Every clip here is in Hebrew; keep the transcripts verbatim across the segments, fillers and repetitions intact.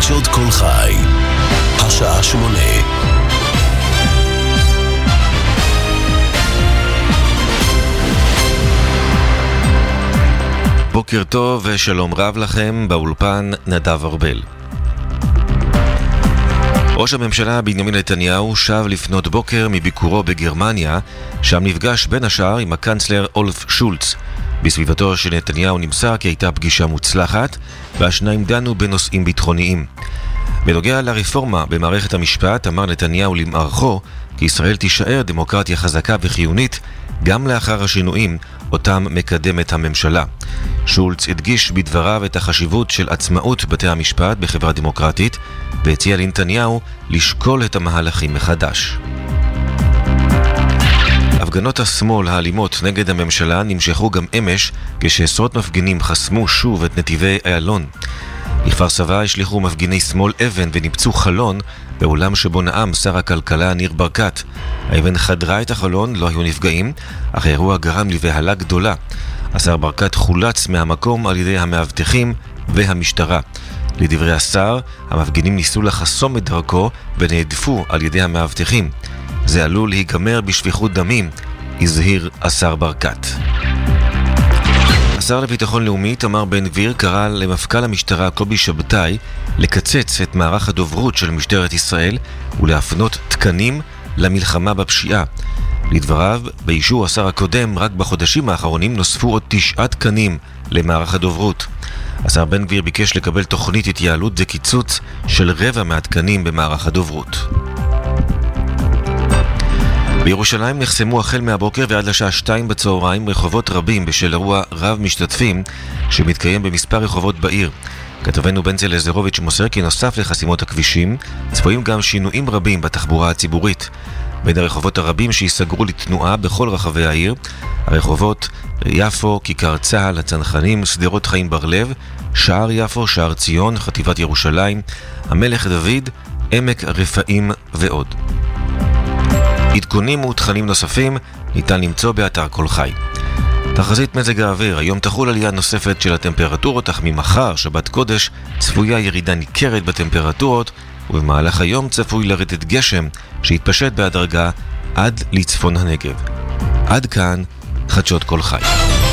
חדשות כל חי, השעה שמונה. בוקר טוב ושלום רב לכם, באולפן נדב ארבל. ראש הממשלה בנימין נתניהו שב לפנות בוקר מביקורו בגרמניה, שם נפגש בין השאר עם הקנצלר אולף שולץ. בסביבתו של נתניהו נמסר כי הייתה פגישה מוצלחת, והשניים דנו בנושאים ביטחוניים. בנוגע לרפורמה במערכת המשפט, אמר נתניהו למערכו כי ישראל תישאר דמוקרטיה חזקה וחיונית גם לאחר השינויים אותם מקדמת הממשלה. שולץ הדגיש בדבריו את החשיבות של עצמאות בתי המשפט בחברה דמוקרטית, והציע לנתניהו לשקול את המהלכים מחדש. הפגנות השמאל האלימות נגד הממשלה נמשכו גם אמש, כשעשרות מפגינים חסמו שוב את נתיבי איילון. בכפר סבא השליחו מפגיני שמאל אבן וניפצו חלון באולם שבו נאם שר הכלכלה ניר ברקת. האבן חדרה את החלון, לא היו נפגעים, אך האירוע גרם לבהלה גדולה. השר ברקת חולץ מהמקום על ידי המאבטחים והמשטרה. לדברי השר, המפגינים ניסו לחסום את דרכו ונעדפו על ידי המאבטחים. זה עלול להיגמר בשפיכות דמים, הזהיר השר ברקת. השר לביטחון לאומי תמר בן גביר קרא למפכ"ל המשטרה קובי שבתאי לקצץ את מערך הדוברות של משטרת ישראל ולהפנות תקנים למלחמה בפשיעה. לדבריו, באישור השר הקודם, רק בחודשים האחרונים נוספו עוד תשעה תקנים למערך הדוברות. השר בן גביר ביקש לקבל תוכנית התייעלות וקיצוץ של רבע מהתקנים במערך הדוברות. בירושלים נחסמו החל מהבוקר ועד לשעה שתיים בצהריים רחובות רבים בשל אירוע רב משתתפים שמתקיים במספר רחובות בעיר. כתבנו בנצל לזרוביץ' מוסר כי נוסף לחסימות הכבישים, צפויים גם שינויים רבים בתחבורה הציבורית. בין הרחובות הרבים שיסגרו לתנועה בכל רחבי העיר, הרחובות יפו, כיכר צהל, הצנחנים, שדרות חיים ברלב, שער יפו, שער ציון, חטיבת ירושלים, המלך דוד, עמק רפאים ועוד. עדכונים ותכנים נוספים ניתן למצוא באתר כל חי. תחזית מזג האוויר, היום תחול עלייה נוספת של הטמפרטורות, אך ממחר, שבת קודש, צפויה ירידה ניכרת בטמפרטורות, ובמהלך היום צפוי לרדת גשם שהתפשט בהדרגה עד לצפון הנגב. עד כאן חדשות כל חי.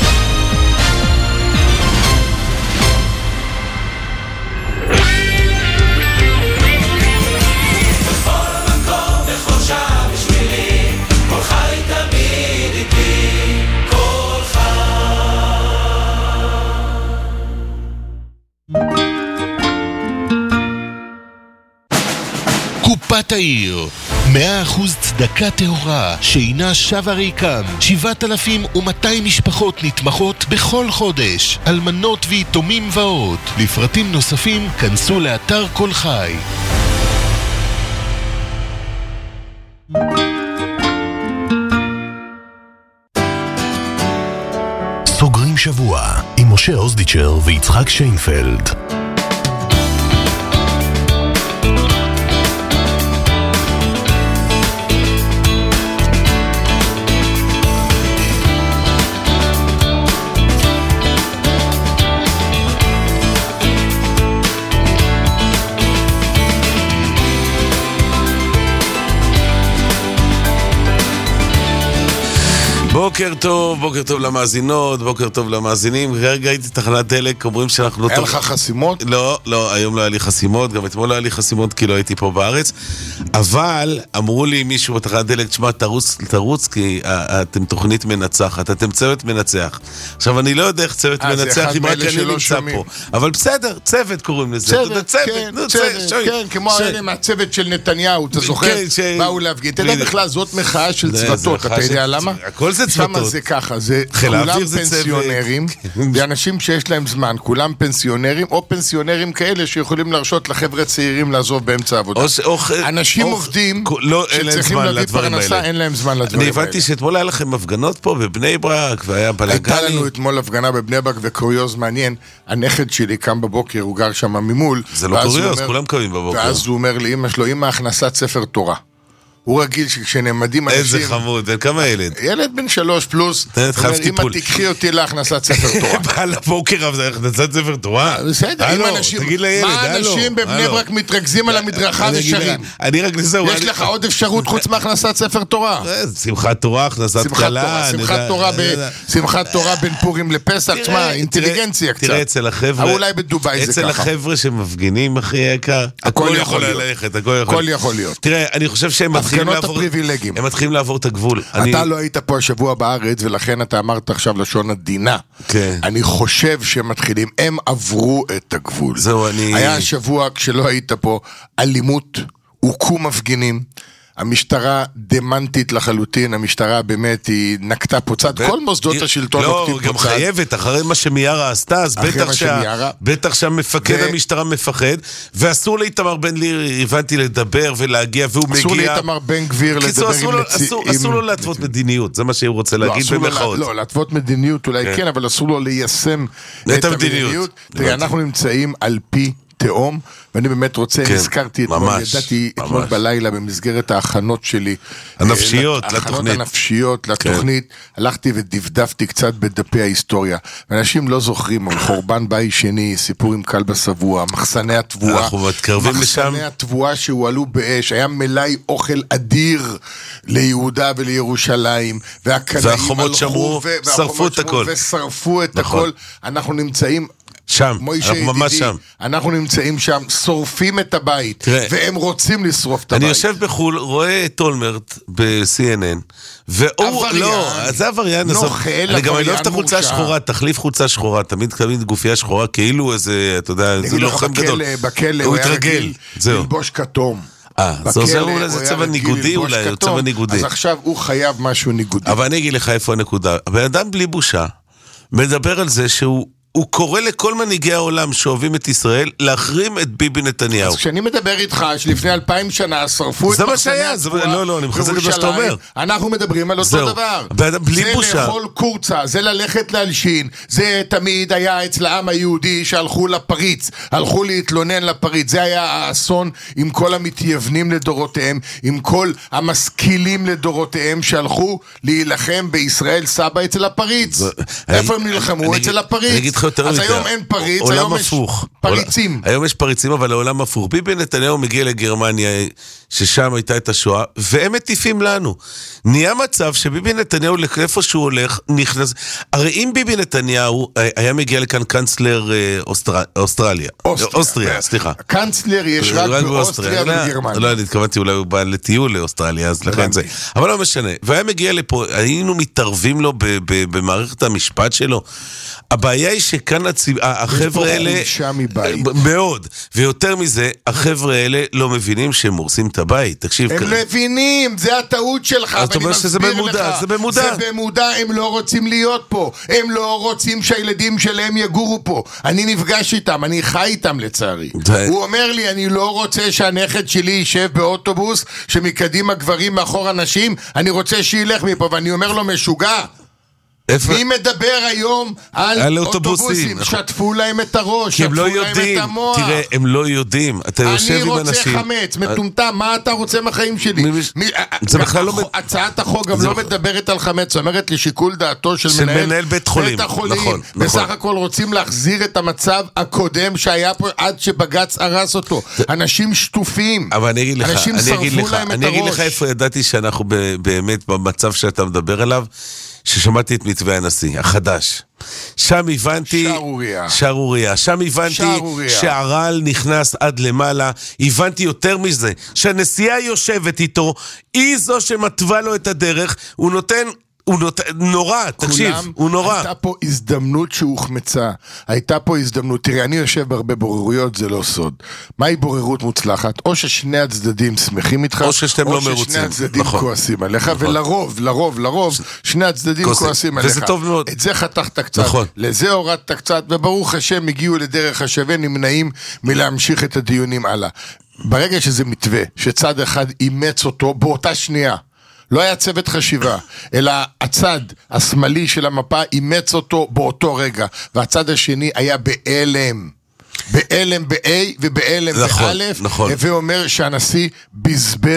קופת העיר, מאה אחוז צדקה טהורה שאינה שווה ריקם. שבעת אלפים ומאתיים משפחות נתמכות בכל חודש, אלמנות ויתומים ועוד. לפרטים נוספים כנסו לאתר כל חי. סוגרים שבוע עם משה אוזדיצ'ר ויצחק שיינפלד. בוקר טוב, בוקר טוב למאזינות, בוקר טוב למאזינים. רגע הייתי תחנת דלק, אומרים שאנחנו... היה לך חסימות? לא, לא, היום לא היה לי חסימות, גם אתמול לא היה לי חסימות כי לא הייתי פה בארץ, אבל אמרו לי מישהו בתחנת דלק, תשמע, תרוץ, תרוץ, כי אתם תוכנית מנצחת, אתם צוות מנצח. עכשיו, אני לא יודע איך צוות מנצח, אם רק אני נמצא פה. אבל בסדר, צוות קוראים לזה. צוות, כן, צוות, כן, כמו האלה מהצוות של נתניהו, אתה זוכר? באו להפגין. אתה יודע בכלל, זאת מחאה של צוותות, אתה יודע למה? הכל זה צוותות. שמה זה ככה, זה כולם פנסיונרים, זה אנשים שיש להם זמן, כולם פנסיונרים, או פנסיונרים כאלה שיכולים להרשות לחבר'ה צעירים לעזוב באמצע העבודה. אנשים עובדים שצריכים להביא פרנסה, אין להם זמן לדברים האלה. אני הבנתי שאתמול היה לכם הפגנות פה בבני ברק, והיה בלגני. הייתה לנו אתמול הפגנה בבני ברק, וקוריוז מעניין, הנכד שלי קם בבוקר, הוא גר שם ממול. זה לא קוריוז, כולם קמים בבוקר. ואז הוא אומר לי, אמא שלו, אמא, הכנסת ספר תורה. הוא רגיל שכשנעמדים אנשים... איזה חמוד, בן כמה ילד? ילד בן שלוש פלוס. תנת חייב טיפול. אם את תקחי אותי להכנסת ספר תורה. בעל הבוקר, זה הכנסת ספר תורה? בסדר, אם אנשים... תגיד לילד, מה אנשים בבני ברק מתרכזים על המדרכה ושרים? אני רק ניסה... יש לך עוד אפשרות חוץ מהכנסת ספר תורה. שמחת תורה, הכנסת קלה. שמחת תורה בין פורים לפסח. תשמע, אינטליגנציה קצת. תראה, אצל החבר'ה... אולי בדובאי זה ככה. אצל החבר'ה שמפגינים, אחי יקר, הכל יכול ללכת, הכל יכול להיות. תראה, אני חושב שהם מתחילים לעבור את הגבול. אתה לא היית פה השבוע בארץ, ולכן אתה אמרת עכשיו לשון עדינה. אני חושב שהם מתחילים, הם עברו את הגבול. זהו, אני... היה השבוע, כשלא היית פה, אלימות, הוקו מפגינים, המשטרה דמנטית לחלוטין, המשטרה באמת היא נקטה פוצעת, כל מוסדות השלטון נוקטים פוצעת. לא, גם חייבת, אחרי מה שמיארה עשתה, אז בטח שהמפקד המשטרה מפחד, ואסור לאיתמר בן גביר, הבנתי, לדבר ולהגיע, והוא מגיע... אסור לאיתמר בן גביר לדבר עם... אסור לו להתוות מדיניות, זה מה שהוא רוצה להגיד במחאות. לא, להתוות מדיניות אולי כן, אבל אסור לו ליישם את המדיניות. תראה, אנחנו נמצאים על פי תאום, ואני באמת רוצה, נזכרתי אתמול, ידעתי אתמול בלילה במסגרת ההכנות שלי, הנפשיות לתוכנית, ההכנות הנפשיות לתוכנית, הלכתי ודפדפתי קצת בדפי ההיסטוריה, ואנשים לא זוכרים, חורבן בית שני, סיפור עם כלב השבוע, מחסני התבואה, אנחנו מתקרבים לשם, מחסני התבואה שהועלו באש, היה מלאי אוכל אדיר ליהודה ולירושלים, והחומות שמרו, שרפו את הכל, ושרפו את הכל, אנחנו נמצאים שם, אנחנו ממש שם. אנחנו נמצאים שם, שורפים את הבית, והם רוצים לשרוף את הבית. אני יושב בחול, רואה את אולמרט ב-סי אן אן, והוא, לא, זה עבריין, אני גם אוהב את החולצה השחורה, תחליף חולצה שחורה, תמיד תמיד גופייה שחורה, כאילו איזה, אתה יודע, זה לוחם גדול. בכלא, הוא היה רגיל ללבוש כתום. אה, זה עוזר אולי, זה צבע ניגודי אולי, צבע ניגודי. אז עכשיו הוא חייב משהו ניגודי. אבל אני אגיד לך איפה הנקודה. הבן אדם בלי בושה מדבר על זה שהוא הוא קורא לכל מנהיגי העולם שאוהבים את ישראל להחרים את ביבי נתניהו. אז כשאני מדבר איתך שלפני אלפיים שנה שרפו את מחסני התבואה, לא, לא, אני מחזק את מה שאתה אומר. אנחנו מדברים על אותו דבר. בלי בושה. זה לאכול קורצה, זה ללכת להלשין, זה תמיד היה אצל העם היהודי שהלכו לפריץ, הלכו להתלונן לפריץ, זה היה האסון עם כל המתייוונים לדורותיהם, עם כל המשכילים לדורותיהם שהלכו להילחם בישראל סבא אצל הפריץ. איפה הם נלחמו? אצל הפריץ. אז היום אין פריץ, היום יש פריצים. היום יש פריצים, אבל העולם הפוך. ביבי נתניהו מגיע לגרמניה, ששם הייתה את השואה, והם מטיפים לנו. נהיה מצב שביבי נתניהו, לאיפה שהוא הולך, נכנס... הרי אם ביבי נתניהו היה מגיע לכאן קנצלר אוסטרליה. אוסטריה, סליחה. קנצלר יש רק באוסטריה ובגרמניה. לא, אני התכוונתי, אולי הוא בא לטיול לאוסטרליה, אז לכן זה. אבל לא משנה. והיה מגיע לפה, היינו מתערבים לו במערכת המשפט שלו. הבעיה היא שכאן החבר'ה האלה, מאוד, ויותר מזה, החבר'ה האלה לא מבינים שהם מורסים את הבית. תקשיב, הם מבינים, זה הטעות שלך, אז אתה אומר שזה במודע, זה במודע. זה במודע, הם לא רוצים להיות פה, הם לא רוצים שהילדים שלהם יגורו פה. אני נפגש איתם, אני חי איתם לצערי. הוא אומר לי, אני לא רוצה שהנכד שלי יישב באוטובוס, שמקדימה גברים מאחור אנשים, אני רוצה שילך מפה, ואני אומר לו, משוגע. מי מדבר היום על, על אוטובוסים? שטפו להם את הראש, שטפו לא להם יודעים, את המוח. תראה, הם לא יודעים. אתה יושב עם אנשים. אני רוצה חמץ, מטומטם, מה אתה רוצה מהחיים שלי? זה בכלל לא... הצעת החוק גם לא מדברת על חמץ, אומרת לשיקול דעתו של מנהל בית חולים. בסך הכל רוצים להחזיר את המצב הקודם שהיה פה עד שבגץ הרס אותו. אנשים שטופים. אבל אני אגיד לך, אנשים שרפו להם את הראש. אני אגיד לך איפה ידעתי שאנחנו באמת במצב שאתה מדבר עליו, ששמעתי את מתווה הנשיא, החדש. שם הבנתי... שערוריה. שערוריה. שם הבנתי שערוריה. שהרעל נכנס עד למעלה. הבנתי יותר מזה, שהנשיאה יושבת איתו, היא זו שמתווה לו את הדרך, הוא נותן... הוא נות... נורא, תקשיב, הוא נורא. הייתה פה הזדמנות שהוחמצה, הייתה פה הזדמנות, תראה, אני יושב בהרבה בוררויות, זה לא סוד. מהי בוררות מוצלחת? או ששני הצדדים שמחים איתך, או ששתם לא מרוצים. או ששני הצדדים נכון. כועסים עליך, נכון. ולרוב, לרוב, לרוב, שני הצדדים כועסים, כועסים עליך. וזה טוב מאוד. את זה חתכת קצת, נכון. לזה הורדת קצת, וברוך השם הגיעו לדרך השווה, נמנעים מלהמשיך את הדיונים הלאה. ברגע שזה מתווה, שצד אחד אימץ אותו באותה שנייה, לא היה צוות חשיבה, אלא הצד השמאלי של המפה אימץ אותו באותו רגע, והצד השני היה באלם, באלם ב-A ובאלם ב-א', ואומר שהנשיא בזבז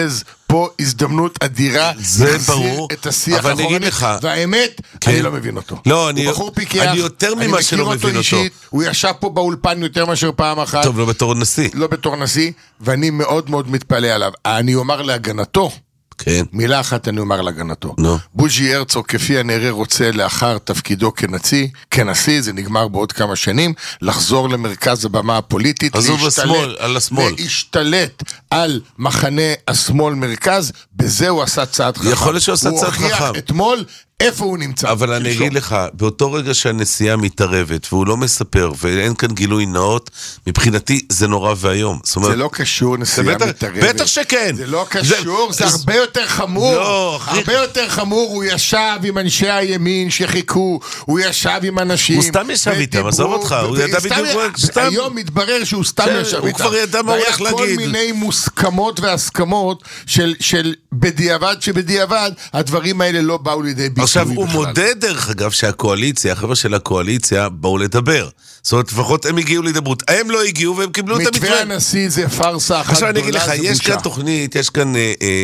פה הזדמנות אדירה זה ברור, את השיח החורני, והאמת, כן. אני לא מבין אותו. לא, אני, הוא בחור פיקח, אני יותר ממה שלא מבין אותו. אישית, הוא ישב פה באולפן יותר מאשר פעם אחת. טוב, לא בתור נשיא. לא בתור נשיא, ואני מאוד מאוד מתפלא עליו. אני אומר להגנתו, כן. מילה אחת אני אומר להגנתו. No. בוז'י הרצוג כפי הנראה רוצה לאחר תפקידו כנשיא, כנשיא, זה נגמר בעוד כמה שנים, לחזור למרכז הבמה הפוליטית, עזוב השמאל, על השמאל. להשתלט על מחנה השמאל מרכז, בזה הוא עשה צעד חכם. יכול להיות שהוא עשה צעד חכם. הוא הוכיח אתמול איפה הוא נמצא. אבל אני אגיד לך, באותו רגע שהנשיאה מתערבת, והוא לא מספר, ואין כאן גילוי נאות, מבחינתי זה נורא והיום. זה לא קשור, נשיאה מתערבת. בטח שכן. זה לא קשור, זה הרבה יותר חמור. הרבה יותר חמור, הוא ישב עם אנשי הימין שחיכו, הוא ישב עם אנשים. הוא סתם ישב איתם, עזוב אותך, הוא ידע בדיוק. היום מתברר שהוא סתם ישב איתם. הוא כבר ידע מה הוא הולך להגיד. והיה כל מיני מוסכמות והסכמות של בדיעבד שבדיעבד, הדברים האלה לא באו לידי ביטוי. עכשיו, הוא מודה דרך אגב שהקואליציה, החבר'ה של הקואליציה, באו לדבר. זאת אומרת, לפחות הם הגיעו לדברות. הם לא הגיעו והם קיבלו את המתווה. מתווה הנשיא זה פרסה אחת גדולה, עכשיו אני אגיד לך, יש כאן תוכנית, יש כאן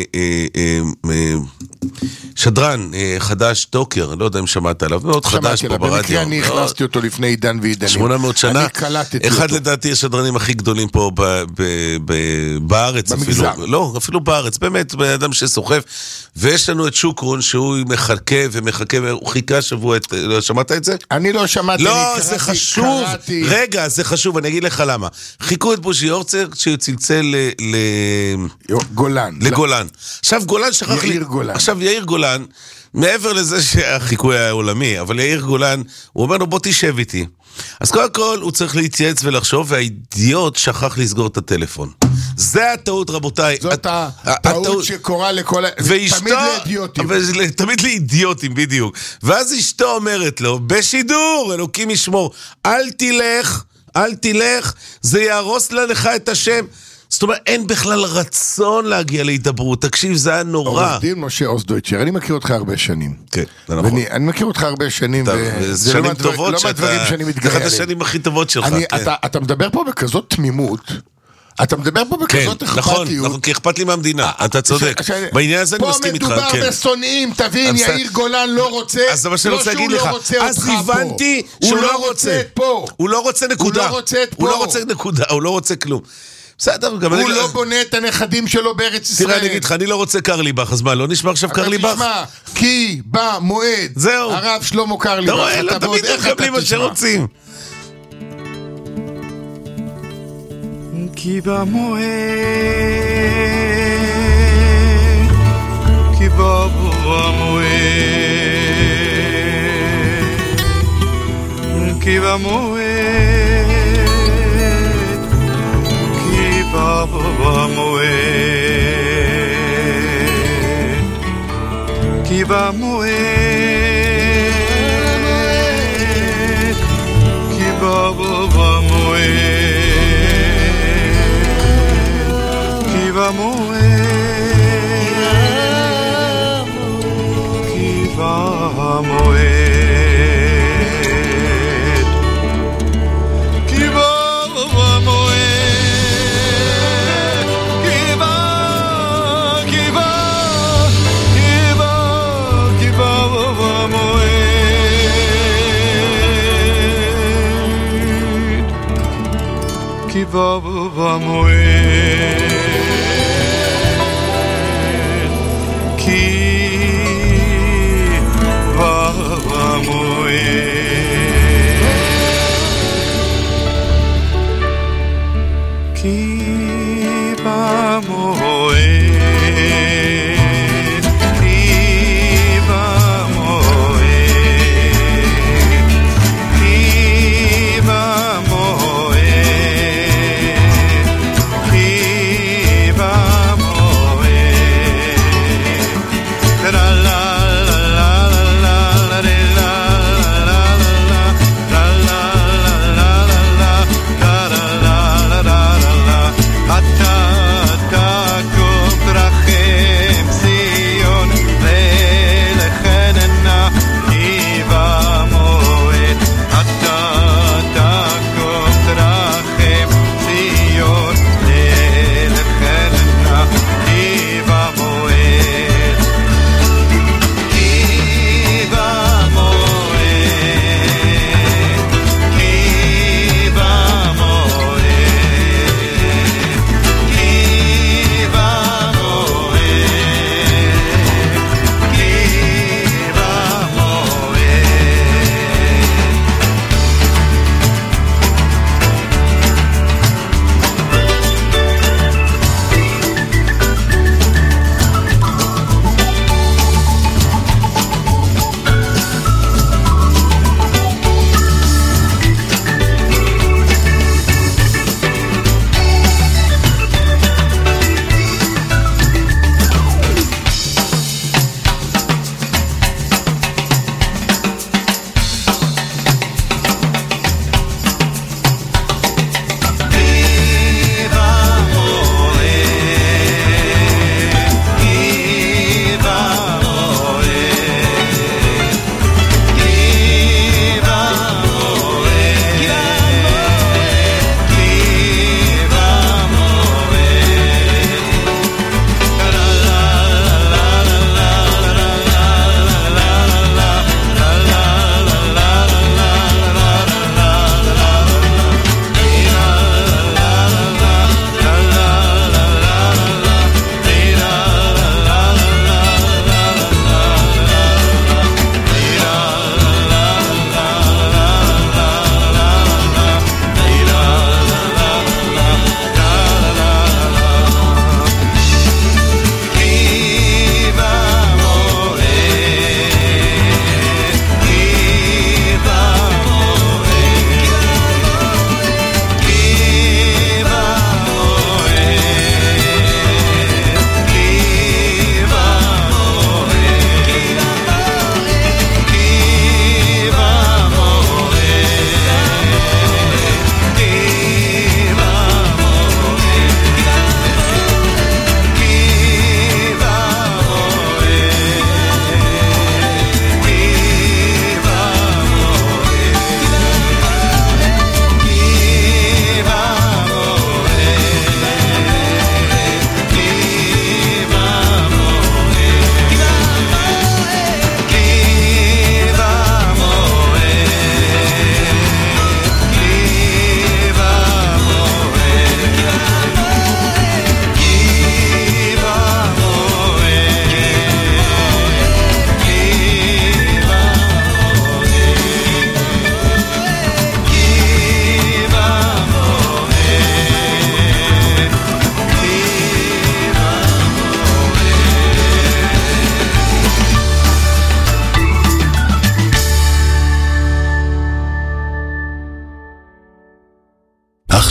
שדרן חדש, טוקר, לא יודע אם שמעת עליו, מאוד חדש פה ברדיו. במקרה אני הכנסתי אותו לפני עידן ועידנים. שמונה מאות שנה. אני קלטתי אותו. אחד לדעתי השדרנים הכי גדולים פה בארץ אפילו. לא, אפילו בארץ, באמת, בן אדם שסוחף. ויש לנו את שוקרון שהוא מחכה ומחכה, הוא חיכה שבוע, שמעת את זה? אני לא שמעתי. לא, זה חשוב. רגע, זה חשוב, אני אגיד לך למה. חיכו את בוז'י הרצוג שהוא צלצל לגולן. לגולן. עכשיו גולן שכח לי... יאיר גולן. עכשיו יאיר גולן, מעבר לזה שהחיקוי היה עולמי, אבל יאיר גולן, הוא אומר לו בוא תשב איתי. אז קודם כל הוא צריך להתייעץ ולחשוב, והאידיוט שכח לסגור את הטלפון. זה הטעות רבותיי. זאת הטעות שקורה לכל... תמיד לאידיוטים. תמיד לאידיוטים, בדיוק. ואז אשתו אומרת לו, בשידור, אלוקים ישמור, אל תלך, אל תלך, זה יהרוס לך את השם. זאת אומרת, אין בכלל רצון להגיע להידברות. תקשיב, זה היה נורא. עורך דין משה אוסדויצ'ר, אני מכיר אותך הרבה שנים. כן, זה נכון. אני מכיר אותך הרבה שנים, וזה שנים טובות לא מהדברים שאני מתגאה עליהם. זה אחד השנים הכי טובות שלך. אתה מדבר פה בכזאת תמימות, אתה מדבר פה בכזאת אכפתיות. נכון, נכון, כי אכפת לי מהמדינה, אתה צודק. בעניין הזה אני מסכים איתך. פה מדובר בסונאים, תבין, יאיר גולן לא רוצה, אז זה מה שאני רוצה להגיד לך. אז הבנתי שהוא לא רוצה פה. הוא לא רוצה נקודה. הוא לא רוצה פה. הוא לא רוצה נקודה, הוא לא רוצה כלום. בסדר, גם הוא לא בונה את הנכדים שלו בארץ ישראל. תראה, אני אגיד לך, אני לא רוצה קרליבך, אז מה, לא נשמע עכשיו קרליבך? אתה תשמע, כי במועד, הרב שלמה קרליבך, אתה רואה, לא תמיד מקבלים מה שרוצים. כי במועד, כי במועד, כי במועד, כי במועד, כי במועד, כי במועד, במועד, כי במועד, כי במועד, כי ב, כי ב, כי ב, כי במועד, כי במועד. כי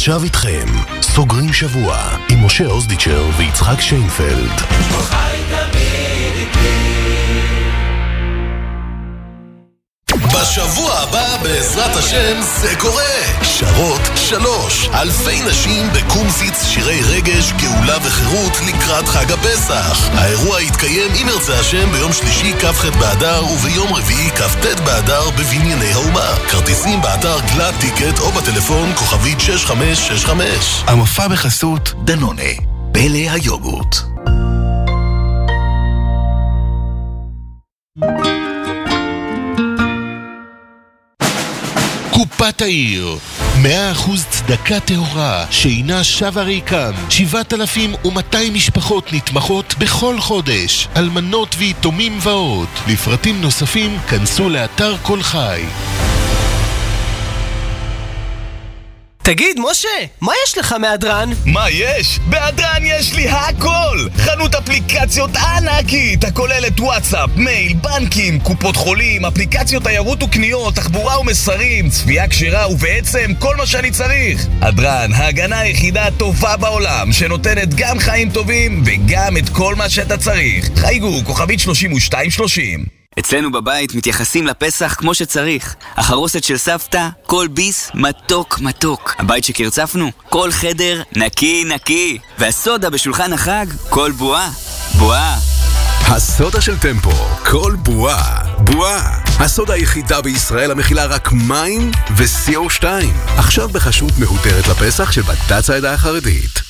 ועכשיו איתכם, סוגרים שבוע עם משה אוזדיצ'ר ויצחק שיינפלד. בשבוע הבא בעזרת השם זה קורה. שרות שלוש, אלפי נשים בקומפיץ שירי רגש, גאולה וחירות לקראת חג הפסח. האירוע יתקיים עם ירצה השם ביום שלישי כ"ח באדר וביום רביעי כ"ט באדר בבנייני האומה. כרטיסים באתר גלאט טיקט או בטלפון כוכבית שש חמש שש חמש. המופע בחסות דנונה, פלא היוגורט. קופת העיר, מאה אחוז צדקה טהורה שאינה שווה ריקם. שבעת אלפים ומאתיים משפחות נתמכות בכל חודש, אלמנות ויתומים ועוד. לפרטים נוספים כנסו לאתר כל חי. תגיד, משה, מה יש לך מהדרן? מה יש? בהדרן יש לי הכל! חנות אפליקציות ענקית, הכוללת וואטסאפ, מייל, בנקים, קופות חולים, אפליקציות תיירות וקניות, תחבורה ומסרים, צפייה כשרה ובעצם כל מה שאני צריך. הדרן, ההגנה היחידה הטובה בעולם, שנותנת גם חיים טובים וגם את כל מה שאתה צריך. חייגו, כוכבית שלושים ושתיים שלושים. אצלנו בבית מתייחסים לפסח כמו שצריך. החרוסת של סבתא, כל ביס מתוק מתוק. הבית שקרצפנו, כל חדר נקי נקי. והסודה בשולחן החג, כל בועה בועה. הסודה של טמפו, כל בועה בועה. הסודה היחידה בישראל המכילה רק מים ו-סי או שתיים. עכשיו בחשות מהותרת לפסח של בד"ץ העדה החרדית.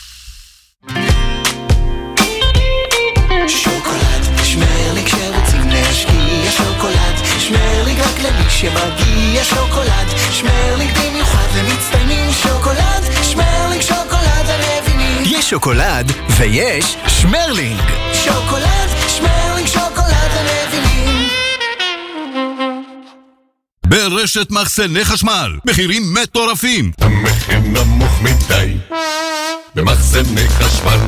שוקולד, שמר לי כשרוצים להשקיע. שוקולד, שמר לי רק למי שמגיע. שוקולד, שמר לי במיוחד למצטיינים. שוקולד, שמר לי שוקולד המבינים. יש שוקולד ויש שמרלינג. שוקולד, שמר לי שוקולד המבינים. ברשת מחסני חשמל, מחירים מטורפים. המחיר נמוך מדי במחסני חשמל.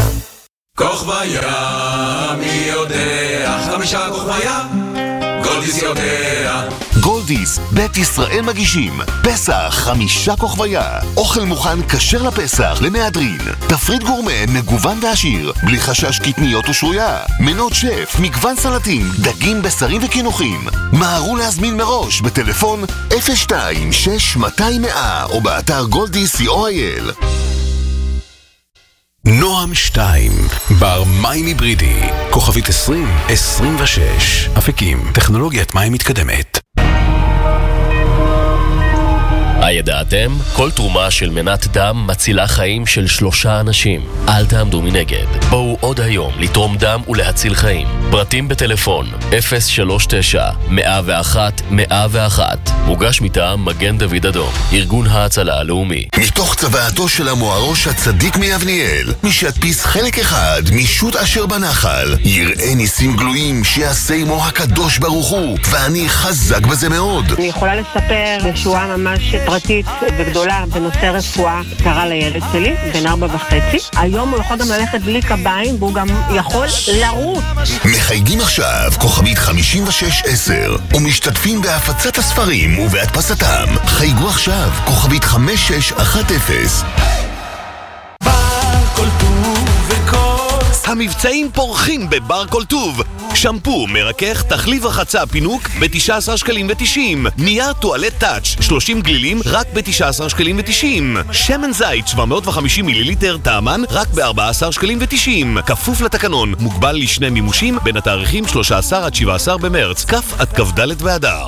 כוכביה, מי יודע? חמישה כוכביה, גולדיס יודע. גולדיס, בית ישראל מגישים פסח חמישה כוכביה. אוכל מוכן כשר לפסח למהדרין. תפריט גורמה מגוון ועשיר, בלי חשש קטניות ושרויה. מנות שף, מגוון סלטים, דגים, בשרים וקינוחים. מהרו להזמין מראש בטלפון אפס שתיים שש מאתיים מאה או באתר גולדיס סי או איי אל. נועם שתיים, בר מים היברידי, כוכבית עשרים עשרים ושש, אפיקים, טכנולוגיית מים מתקדמת. הידעתם? כל תרומה של מנת דם מצילה חיים של שלושה אנשים. אל תעמדו מנגד. בואו עוד היום לתרום דם ולהציל חיים. פרטים בטלפון אפס שלוש תשע מאה ואחת מאה ואחת. מוגש מטעם מגן דוד אדום, ארגון ההצלה הלאומי. מתוך צוואתו של המוארוש הצדיק מיבניאל, מי שידפיס חלק אחד משוט אשר בנחל, יראה ניסים גלויים שיעשה עמו הקדוש ברוך הוא, ואני חזק בזה מאוד. אני יכולה לספר ישועה ממש פרטית וגדולה בנושא רפואה קרה לילד שלי, בן ארבע וחצי. היום הוא יכול גם ללכת בלי קביים, והוא גם יכול לרוץ. מחייגים עכשיו כוכבית חמישים ושש עשר, ומשתתפים בהפצת הספרים ובהדפסתם. חייגו עכשיו כוכבית חמש שש אחת אפס. בר כל טוב וכוס. המבצעים פורחים בבר כל טוב. שמפו, מרכך, תחליף רחצה, פינוק ב-תשעה עשר שקלים ותשעים. נייר טואלט טאץ' שלושים גלילים רק ב-תשעה עשר שקלים ותשעים. שמן זית שבע מאות וחמישים מיליליטר טעמן רק ב-ארבעה עשר שקלים ותשעים. כפוף לתקנון, מוגבל לשני מימושים בין התאריכים שלושה עשר עד שבעה עשר במרץ, כף עד כ"ד באדר.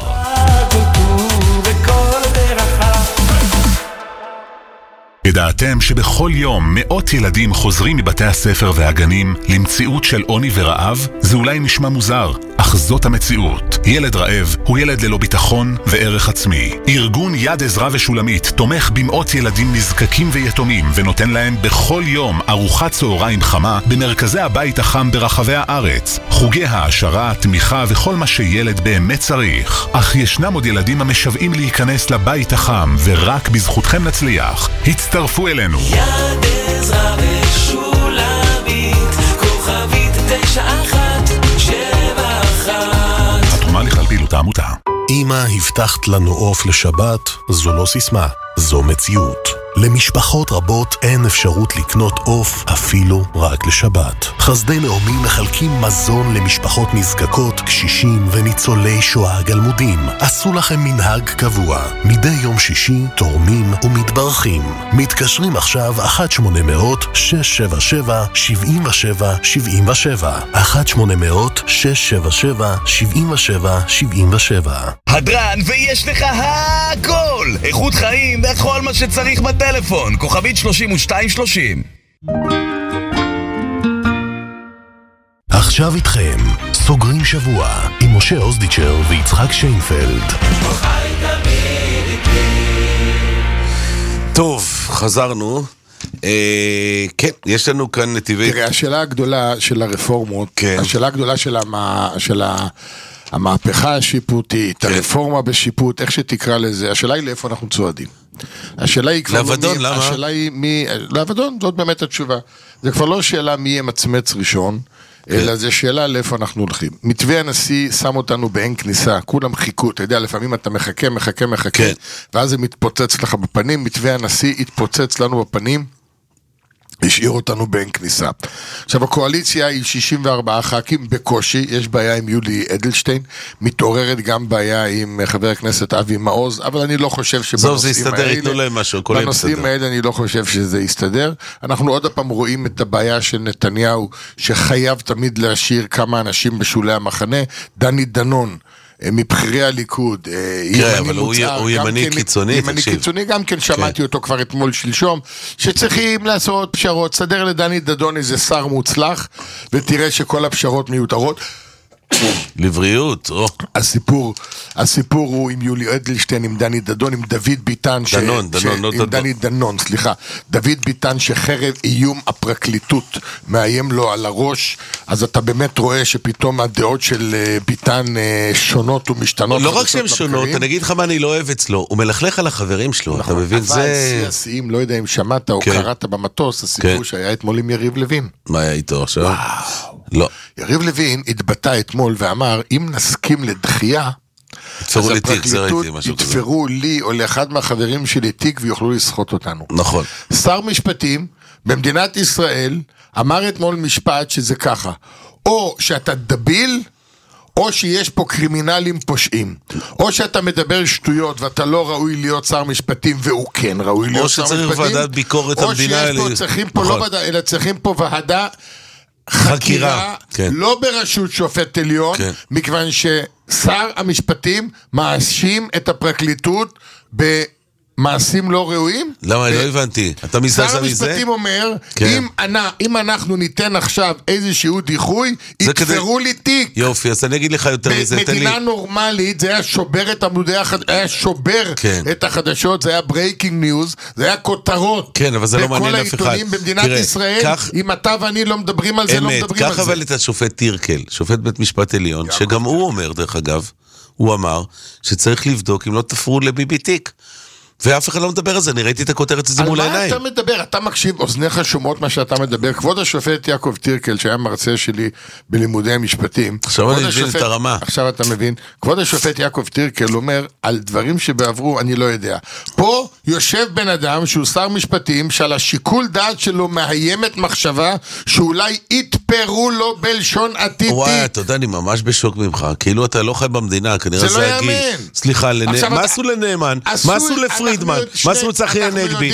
ידעתם שבכל יום מאות ילדים חוזרים מבתי הספר והגנים למציאות של עוני ורעב? זה אולי נשמע מוזר, אך זאת המציאות. ילד רעב הוא ילד ללא ביטחון וערך עצמי. ארגון יד עזרה ושולמית תומך במאות ילדים נזקקים ויתומים ונותן להם בכל יום ארוחת צהריים חמה במרכזי הבית החם ברחבי הארץ. חוגי העשרה, תמיכה וכל מה שילד באמת צריך. אך ישנם עוד ילדים המשוועים להיכנס לבית החם, ורק בזכותכם נצליח. הצטרפו אלינו. יד עזרה ושולמית, כוכבית תשע אחת שבע אחת. התרומה לכלל פעילות העמותה. אמא, הבטחת לנו עוף לשבת, זו לא סיסמה, זו מציאות. למשפחות רבות אין אפשרות לקנות עוף אפילו רק לשבת. חסדי נעמי מחלקים מזון למשפחות נזקקות, קשישים וניצולי שואה גלמודים. עשו לכם מנהג קבוע. מדי יום שישי תורמים ומתברכים. מתקשרים עכשיו אחת שמונה אפס אפס שש שבע שבע שבע שבע שבע שבע אחת שמונה אפס אפס שש שבע שבע שבע שבע שבע שבע. הדרן ויש לך הכל! איכות חיים וכל מה שצריך בטלפון. כוכבית שלושים ושתיים שלושים. עכשיו איתכם, סוגרים שבוע עם משה אוזדיצ'ר ויצחק שיינפלד. טוב, חזרנו. אה, כן, יש לנו כאן נתיבי... תראה, השאלה הגדולה של הרפורמות, כן. השאלה הגדולה של, המה, של ה... המהפכה השיפוטית, כן. הרפורמה בשיפוט, איך שתקרא לזה, השאלה היא לאיפה אנחנו צועדים. השאלה היא כבר לעבדון, לא למה? מי, השאלה היא מי, לעבדון, זאת באמת התשובה. זה כבר לא שאלה מי יהיה מצמץ ראשון, כן. אלא זה שאלה לאיפה אנחנו הולכים. מתווה הנשיא שם אותנו באין כניסה, כולם חיכו, אתה יודע, לפעמים אתה מחכה, מחכה, מחכה, כן. ואז זה מתפוצץ לך בפנים, מתווה הנשיא התפוצץ לנו בפנים, השאיר אותנו באין כניסה. עכשיו, הקואליציה היא שישים וארבעה ח"כים בקושי, יש בעיה עם יולי אדלשטיין, מתעוררת גם בעיה עם חבר הכנסת אבי מעוז, אבל אני לא חושב שבנושאים האלה, בנושאים האלה אני לא חושב שזה יסתדר. אנחנו עוד הפעם רואים את הבעיה של נתניהו, שחייב תמיד להשאיר כמה אנשים בשולי המחנה, דני דנון, מבחירי הליכוד, כן, אבל הוא ימני קיצוני, ימני קיצוני, גם כן שמעתי אותו כבר אתמול שלשום, שצריכים לעשות פשרות, סדר לדני דדון איזה שר מוצלח, ותראה שכל הפשרות מיותרות. לבריאות, או. הסיפור, הסיפור הוא עם יולי אדלשטיין, עם דני דדון, עם דוד ביטן, דנון, ש... דנון, ש... לא עם דנון. דני דנון, סליחה, דוד ביטן שחרב איום הפרקליטות מאיים לו על הראש, אז אתה באמת רואה שפתאום הדעות של ביטן שונות ומשתנות. לא רק שהן שונות, אני אגיד לך מה אני לא אוהב אצלו, הוא מלכלך על החברים שלו, אתה מבין? אבל סייסים, לא יודע אם שמעת או קראת במטוס, הסיפור שהיה אתמול עם יריב לוין. מה היה איתו עכשיו? לא. יריב לוין התבטא אתמול ואמר, אם נסכים לדחייה, אז הפרקליטות יתפרו לי או לאחד מהחברים שלי תיק ויוכלו לסחוט אותנו. נכון. שר משפטים במדינת ישראל אמר אתמול משפט שזה ככה, או שאתה דביל, או שיש פה קרימינלים פושעים, או שאתה מדבר שטויות ואתה לא ראוי להיות שר משפטים, והוא כן ראוי להיות שר משפטים, או שצריך ועדת ביקורת המדינה, או שיש פה, צריכים פה לא ועדה, אלא צריכים פה ועדה חקירה, כן. לא בראשות שופט עליון, כן. מכיוון ששר המשפטים מאשים את הפרקליטות במעשים לא ראויים. למה? אני לא הבנתי. אתה מזדעזע מזה? שר המשפטים אומר, כן. אם, אני, אם אנחנו ניתן עכשיו איזשהו דיחוי, יתפרו כדי... לי תיק. יופי, אז אני אגיד לך יותר מזה. במדינה לי... נורמלית, זה היה שובר את עמודי החד... היה שובר כן. את החדשות, זה היה ברייקינג ניוז, זה היה כותרות. כן, אבל זה לא מעניין אף אחד. בכל העיתונים במדינת תראה, ישראל, כך... אם אתה ואני לא מדברים על זה, אמת, לא מדברים על זה. כך אבל את השופט טירקל, שופט בית משפט עליון, שגם הוא אומר, דרך אגב, הוא אמר שצריך לבדוק אם לא תפרו לביבי תיק. ואף אחד לא מדבר על זה, אני ראיתי את הכותרת הזה מול העיניים. על מה אתה מדבר? אתה מקשיב, אוזניך שומעות מה שאתה מדבר. כבוד השופט יעקב טירקל, שהיה מרצה שלי בלימודי המשפטים. עכשיו אני מבין את הרמה. עכשיו אתה מבין. כבוד השופט יעקב טירקל אומר, על דברים שבעברו אני לא יודע. פה יושב בן אדם שהוא שר משפטים, שעל השיקול דעת שלו מהיימת מחשבה, שאולי יתפרו לו בלשון עתידית. וואי, אתה יודע, אני ממש בשוק ממך. כאילו אתה לא חי במדינה, כנראה זה הגיל. סליחה, מה עשו לנאמן? מה עשו לפרידמן? מה עשו לצחי הנגבי?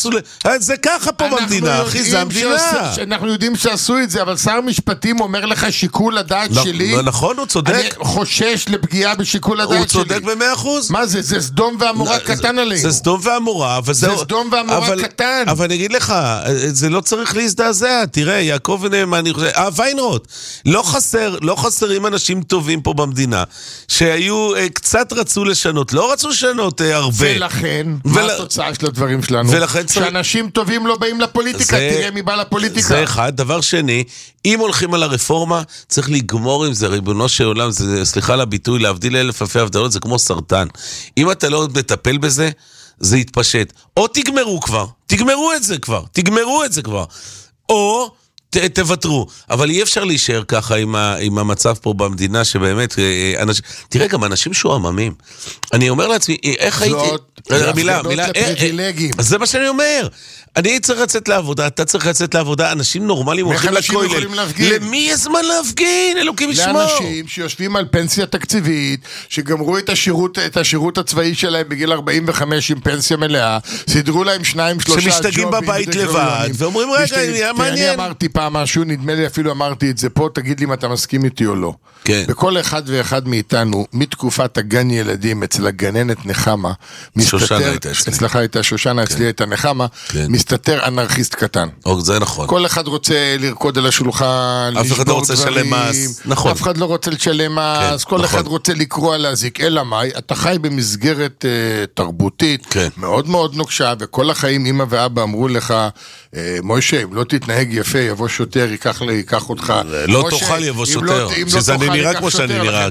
זה ככה פה במדינה, אחי, זה המדינה. אנחנו יודעים שעשו את זה, אבל שר המשפטים אומר לך שיקול הדעת שלי. נכון, הוא צודק. אני חושש לפגיעה בשיקול הדעת שלי. הוא צודק במאה אחוז. מה זה? זה סדום ועמורה קטן עלינו. זה סדום ועמורה. זה סדום ועמורה קטן. אבל אני אגיד לך, זה לא צריך להזדעזע. תראה, יעקב נאמן, ויינרוט, לא חסר, לא חסרים אנשים טובים פה במדינה, שהיו, קצת רצו לשנות, לא רצו לשנות הרבה. ולכן, מה התוצאה של הדברים שלנו? שאנשים טובים לא באים לפוליטיקה, תראה מי בא לפוליטיקה. זה אחד. דבר שני, אם הולכים על הרפורמה, צריך לגמור עם זה, ריבונו של עולם, סליחה לביטוי, להבדיל אלף אלפי הבדלות, זה כמו סרטן. אם אתה לא מטפל בזה, זה יתפשט. או תגמרו כבר, תגמרו את זה כבר, תגמרו את זה כבר. או תוותרו. אבל אי אפשר להישאר ככה עם, ה, עם המצב פה במדינה, שבאמת, אנשים, תראה, גם אנשים שועממים. אני אומר לעצמי, איך הייתי... זאת, מילה, מילה, לפריבילגים. זה מה שאני אומר. אני צריך לצאת לעבודה, אתה צריך לצאת לעבודה, אנשים נורמליים הולכים לכולל. למי יש זמן להפגין? אלוקים ישמור. לאנשים שיושבים על פנסיה תקציבית, שגמרו את השירות, את השירות הצבאי שלהם בגיל ארבעים וחמש עם פנסיה מלאה, סידרו להם שניים, שלושה ג'ובים. שמשתגעים בבית לבד, ואומרים רגע, היה מעניין. אני אמרתי פעם משהו, נדמה לי אפילו אמרתי את זה פה, תגיד לי אם אתה מסכים איתי או לא. כן. וכל אחד ואחד מאיתנו, מתקופת הגן ילדים אצל הגננת נחמה, שושנה אצלך הייתה שושנה, אצלי הייתה נחמה, מסתתר אנרכיסט קטן. זה נכון. כל אחד רוצה לרקוד על השולחן, אף אחד לא רוצה לשלם מס. נכון. אף אחד לא רוצה לשלם מס, כל אחד רוצה לקרוא להזיק. אלא מה? אתה חי במסגרת תרבותית מאוד מאוד נוקשה, וכל החיים אמא ואבא אמרו לך, מוישה, אם לא תתנהג יפה, יבוא שוטר, ייקח אותך. לא תוכל יבוא שוטר, שזה אני נראה כמו שאני נראה.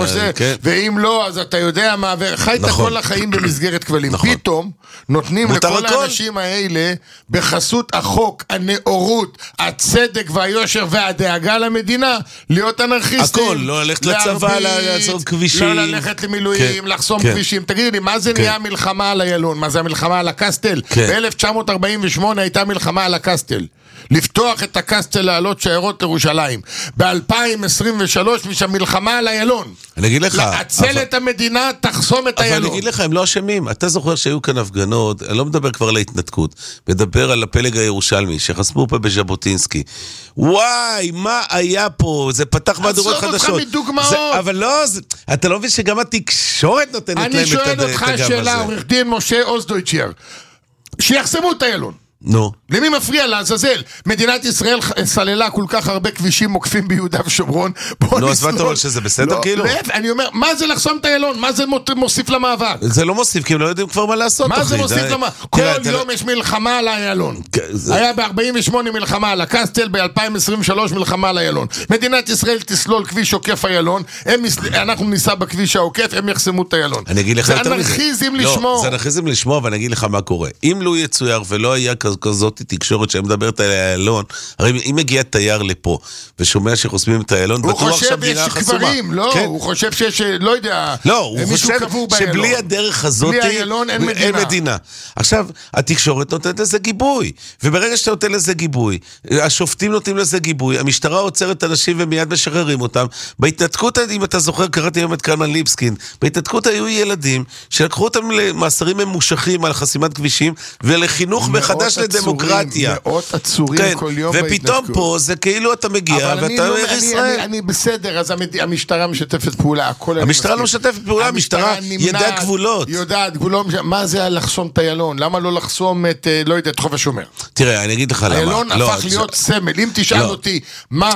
ואם לא, אז אתה יודע מה, וחיית כל החיים במסגרת כבלים. פתאום נותנים לכל האנשים האלה, בחסות החוק, הנאורות, הצדק והיושר והדאגה למדינה, להיות אנרכיסטים. הכל, לא ללכת לצבא, לעשות כבישים. לא ללכת למילואים, לחסום כבישים. תגידי לי, מה זה נהיה מלחמה על איילון? מה זה המלחמה על הקסטל? ב-אלף תשע מאות ארבעים ושמונה הייתה מלחמה על הקסטל. לפתוח את הקסטל לעלות שיירות לירושלים. ב-אלפיים עשרים ושלוש משם מלחמה על איילון. אני אגיד לך... לעצל את המדינה, תחסום את איילון. אבל אני אגיד לך, הם לא אשמים. אתה זוכר שהיו כאן הפגנות, אני לא מדבר כבר על ההתנתקות, מדבר על הפלג הירושלמי, שחסמו פה בז'בוטינסקי. וואי, מה היה פה? זה פתח מהדורות חדשות. עזוב אותך מדוגמאות. אבל לא, אתה לא מבין שגם התקשורת נותנת להם את הגב הזה. אני שואל אותך שאלה, עורך דין משה אוסדויצ'ר, שיחסמו את איילון. נו. למי מפריע לעזאזל? מדינת ישראל סללה כל כך הרבה כבישים מוקפים ביהודה ושומרון. נו, אז ואתה אומר שזה בסדר כאילו? אני אומר, מה זה לחסום את איילון? מה זה מוסיף למאבק? זה לא מוסיף, כי הם לא יודעים כבר מה לעשות. מה זה מוסיף למאבק? כל יום יש מלחמה על איילון. היה ב-ארבעים ושמונה מלחמה על הקסטל, ב-אלפיים עשרים ושלוש מלחמה על איילון. מדינת ישראל תסלול כביש עוקף איילון, אנחנו ניסע בכביש העוקף, הם יחסמו את איילון. זה אנרכיזם לשמור. זה אנרכיזם לשמור, ואני אגיד לך מה קורה. אם לא יצויר ולא היה כזאת תקשורת שמדברת על איילון, הרי אם מגיע תייר לפה ושומע שחוסמים את איילון, בטוח שהמדינה חסומה. הוא חושב שיש קברים, לא, הוא חושב שיש, לא יודע, לא, הוא חושב שבלי הדרך הזאת אין מדינה. עכשיו, התקשורת נותנת לזה גיבוי, וברגע שאתה נותן לזה גיבוי, השופטים נותנים לזה גיבוי, המשטרה עוצרת אנשים ומיד משחררים אותם. בהתנתקות, אם אתה זוכר, קראתי היום את קלמן ליבסקין, בהתנתקות היו ילדים שלקחו אותם למאסרים ממושכים על חסימת כבישים, ולחינוך מחדש לדמוקרטיה. מאות עצורים כן, כל יום. ופתאום פה זה כאילו אתה מגיע ואתה אומר אני, ישראל. אני, אני בסדר, אז המשטרה משתפת פעולה. המשטרה לא משתפת פעולה, המשטרה ידעה גבולות. יודעת גבולות. מה זה לחסום את איילון? למה לא לחסום את, לא יודע, את חוף השומר? תראה, אני אגיד לך למה. איילון הפך להיות סמל. אם תשאל אותי, מה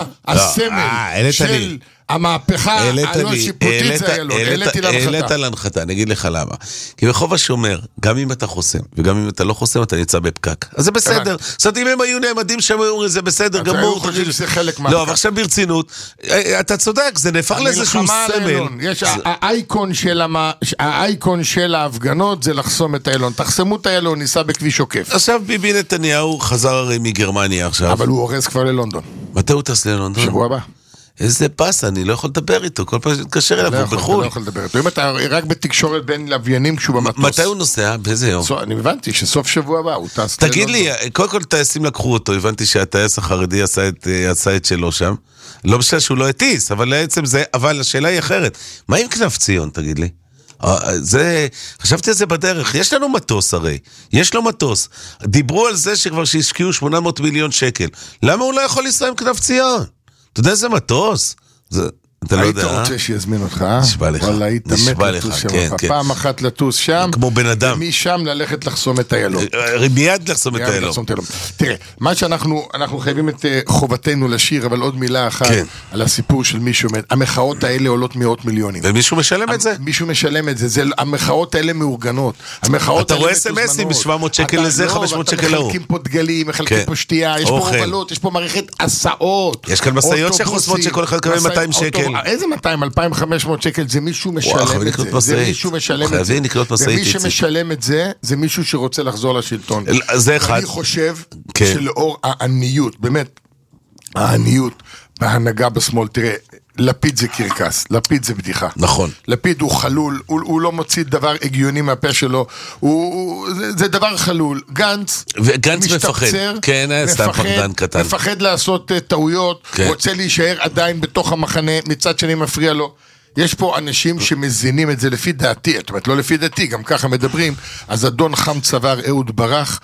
הסמל של... המהפכה הלא שיפוטית זה איילון, העליתי להנחתה. העלית להנחתה, אני אגיד לך למה. כי בחוף השומר, גם אם אתה חוסם, וגם אם אתה לא חוסם, אתה נמצא בפקק. אז זה בסדר. זאת אומרת, אם הם היו נעמדים שם, זה בסדר, גמור. היו חושבים שזה חלק מהפקק. לא, אבל עכשיו ברצינות, אתה צודק, זה נהפך לאיזשהו סמל. יש, האייקון של ההפגנות זה לחסום את איילון. תחסמו את איילון, ניסע בכביש עוקף. עכשיו ביבי נתניהו חזר הרי מגרמניה עכשיו. אבל הוא הורס כבר ללונדון. מתי הוא טס ללונדון? שבוע הבא. איזה פס, אני לא יכול לדבר איתו, כל פעם שתקשר אליו, הוא בחו"ל. אתה לא יכול לדבר איתו, אם אתה רק בתקשורת בין לוויינים כשהוא במטוס. מתי הוא נוסע? באיזה יום? אני הבנתי שסוף שבוע הבא, הוא טס. תגיד לי, קודם כל טייסים לקחו אותו, הבנתי שהטייס החרדי עשה את שלו שם, לא בשביל שהוא לא הטיס, אבל לעצם זה, אבל השאלה היא אחרת, מה עם כנף ציון, תגיד לי? זה, חשבתי על זה בדרך, יש לנו מטוס הרי, יש לו מטוס, דיברו על זה שכבר שהשקיעו שמונה מאות מיליון שקל, למה הוא לא יכול לנסוע עם כנף ציון? אתה יודע איזה מטוס? זה... אתה לא יודע, היית רוצה שיזמין אותך, נשבע לך, וואלה, היית מת לטוס שם, פעם אחת לטוס שם, כמו בן אדם, ומשם ללכת לחסום את איילון. מיד לחסום את איילון. תראה, מה שאנחנו, אנחנו חייבים את חובתנו לשיר, אבל עוד מילה אחת על הסיפור של מישהו, המחאות האלה עולות מאות מיליונים. ומישהו משלם את זה? מישהו משלם את זה, המחאות האלה מאורגנות. אתה רואה אס-אם-אסים, שבע מאות שקל לזה, חמש מאות שקל להוא. מחלקים פה דגלים, מחלקים פה שתייה, יש פה הובלות, יש פה מערכת הסעות. יש כאן משאיות שחוסמות שכל אחד קבל מאתיים שקל. איזה מאתיים, אלפיים וחמש מאות שקל, זה מישהו משלם את זה. זה מישהו משלם את זה. ומי שמשלם את זה, זה מישהו שרוצה לחזור לשלטון. זה אחד. אני חושב שלאור העניות, באמת, העניות בהנהגה בשמאל, תראה, לפיד זה קרקס, לפיד זה בדיחה. נכון. לפיד הוא חלול, הוא, הוא לא מוציא דבר הגיוני מהפה שלו, הוא, הוא, זה, זה דבר חלול. גנץ, וגנץ מפחד, כן, סתם פחדן קטן. מפחד לעשות uh, טעויות, כן. רוצה להישאר עדיין בתוך המחנה, מצד שני מפריע לו. יש פה אנשים שמזינים את זה לפי דעתי, זאת אומרת, לא לפי דעתי, גם ככה מדברים, אז אדון חם צוואר אהוד ברח,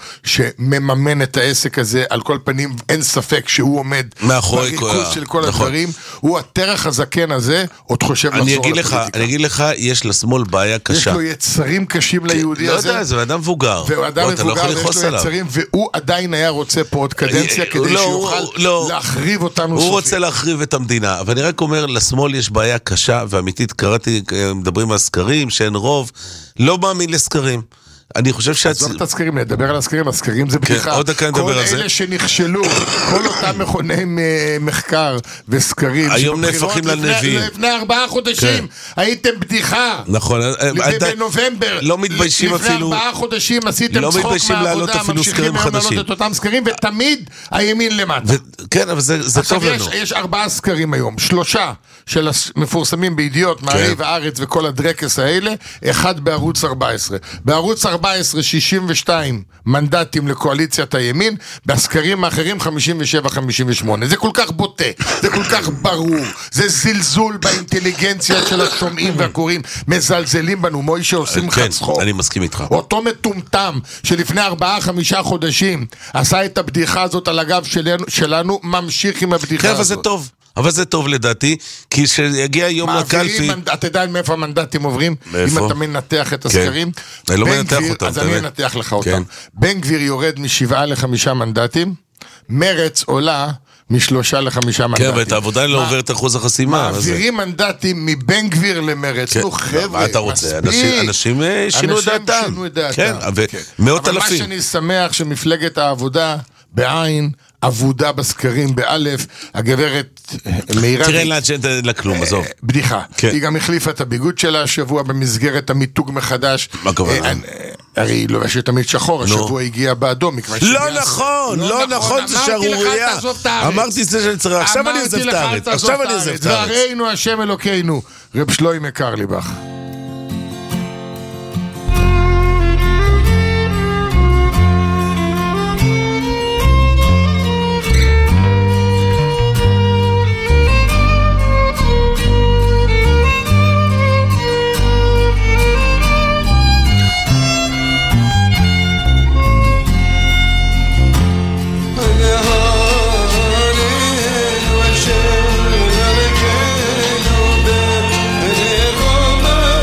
שמממן את העסק הזה, על כל פנים אין ספק שהוא עומד בריכוז של כל נכון. הדברים, הוא התרח הזקן הזה, עוד חושב לחזור לפוליטיקה. אני אגיד לך, יש לשמאל בעיה קשה. יש לו יצרים קשים ליהודי לא הזה. לא יודע, זה אדם מבוגר. והוא אדם מבוגר, לא ויש לו יצרים, והוא עדיין היה רוצה פה עוד קדנציה, כדי לא, שיוכל לא, להחריב אותנו הוא סופי. רוצה להחריב את המדינה, אבל אני רק אומר, לשמאל יש בעיה קשה, ואמיתית קראתי, מדברים על סקרים, שאין רוב, לא מאמין לסקרים. אני חושב ש... עזוב את הסקרים, נדבר על הסקרים, הסקרים זה בדיחה. עוד דקה נדבר על זה. כל אלה שנכשלו, כל אותם מכוני מחקר וסקרים, היום נהפכים לנביאים. לפני ארבעה חודשים, הייתם בדיחה. נכון. בנובמבר. לא מתביישים אפילו. לפני ארבעה חודשים עשיתם צחוק מהעבודה, ממשיכים היום להעלות את אותם סקרים, ותמיד הימין למטה. כן, אבל זה טוב לנו. עכשיו יש ארבעה סקרים היום, שלושה של המפורסמים בידיעות, מעריב הארץ וכל הדרקס האלה, אחד בערוץ ארבע עשרה. בערוץ ארבע עשרה שישים ושתיים מנדטים לקואליציית הימין, בסקרים האחרים חמישים ושבע חמישים ושמונה. זה כל כך בוטה, זה כל כך ברור, זה זלזול באינטליגנציה של השומעים והקוראים, מזלזלים בנו, מוישה עושים לך צחוק. אני מסכים איתך. אותו מטומטם שלפני ארבעה חמישה חודשים עשה את הבדיחה הזאת על הגב שלנו, שלנו ממשיך עם הבדיחה הזאת. אבל זה טוב. אבל זה טוב לדעתי, כי שיגיע יום לקלפי... אתה יודע מאיפה המנדטים עוברים? מאיפה? אם אתה מנתח את הסקרים. אני לא מנתח אותם. אז אני מנתח לך אותם. בן גביר יורד משבעה לחמישה מנדטים, מרץ עולה משלושה לחמישה מנדטים. כן, ואת העבודה לא עוברת אחוז החסימה. מעבירים מנדטים מבן גביר למרץ. נו חבר'ה, מה אתה רוצה? אנשים שינו את דעתם. אנשים שינו את דעתם. כן, ומאות אלפים. אבל מה שאני שמח שמפלגת העבודה בעין, עבודה בסקרים באלף, הגברת מאירה... תראה לה שאין לכלום, עזוב. בדיחה. היא גם החליפה את הביגוד שלה השבוע במסגרת המיתוג מחדש. מה כוונה? הרי היא לובשת תמיד שחור, השבוע הגיע באדום. לא נכון, לא נכון, זה שערוריה. אמרתי שזה צריך, עכשיו אני עוזב את הארץ. עכשיו אני עוזב את הארץ. והראינו השם אלוקינו, רב שלוימי קרליבך. Oh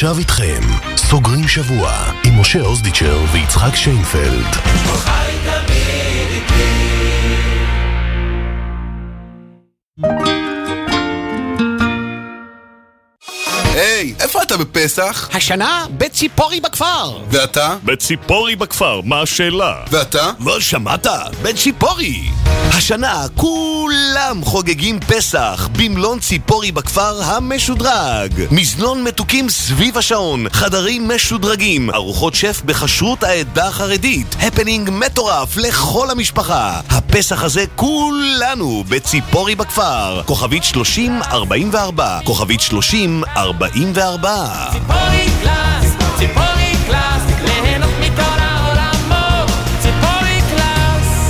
עכשיו איתכם, סוגרים שבוע עם משה אוזדיצ'ר ויצחק שיינפלד. היי, איפה אתה בפסח? השנה בציפורי בכפר. ואתה? בציפורי בכפר, מה השאלה? ואתה? מה שמעת? בציפורי. השנה כולם חוגגים פסח במלון ציפורי בכפר המשודרג. מזנון מתוקים סביב השעון, חדרים משודרגים, ארוחות שף בחשרות העדה החרדית, הפנינג מטורף לכל המשפחה. הפסח הזה כולנו בציפורי בכפר. כוכבית שלושים ארבעים וארבע, כוכבית שלושים ארבעים וארבע. ציפורי קלאס, ציפורי קלאס, ליהנות מכל העולמות, ציפורי קלאס.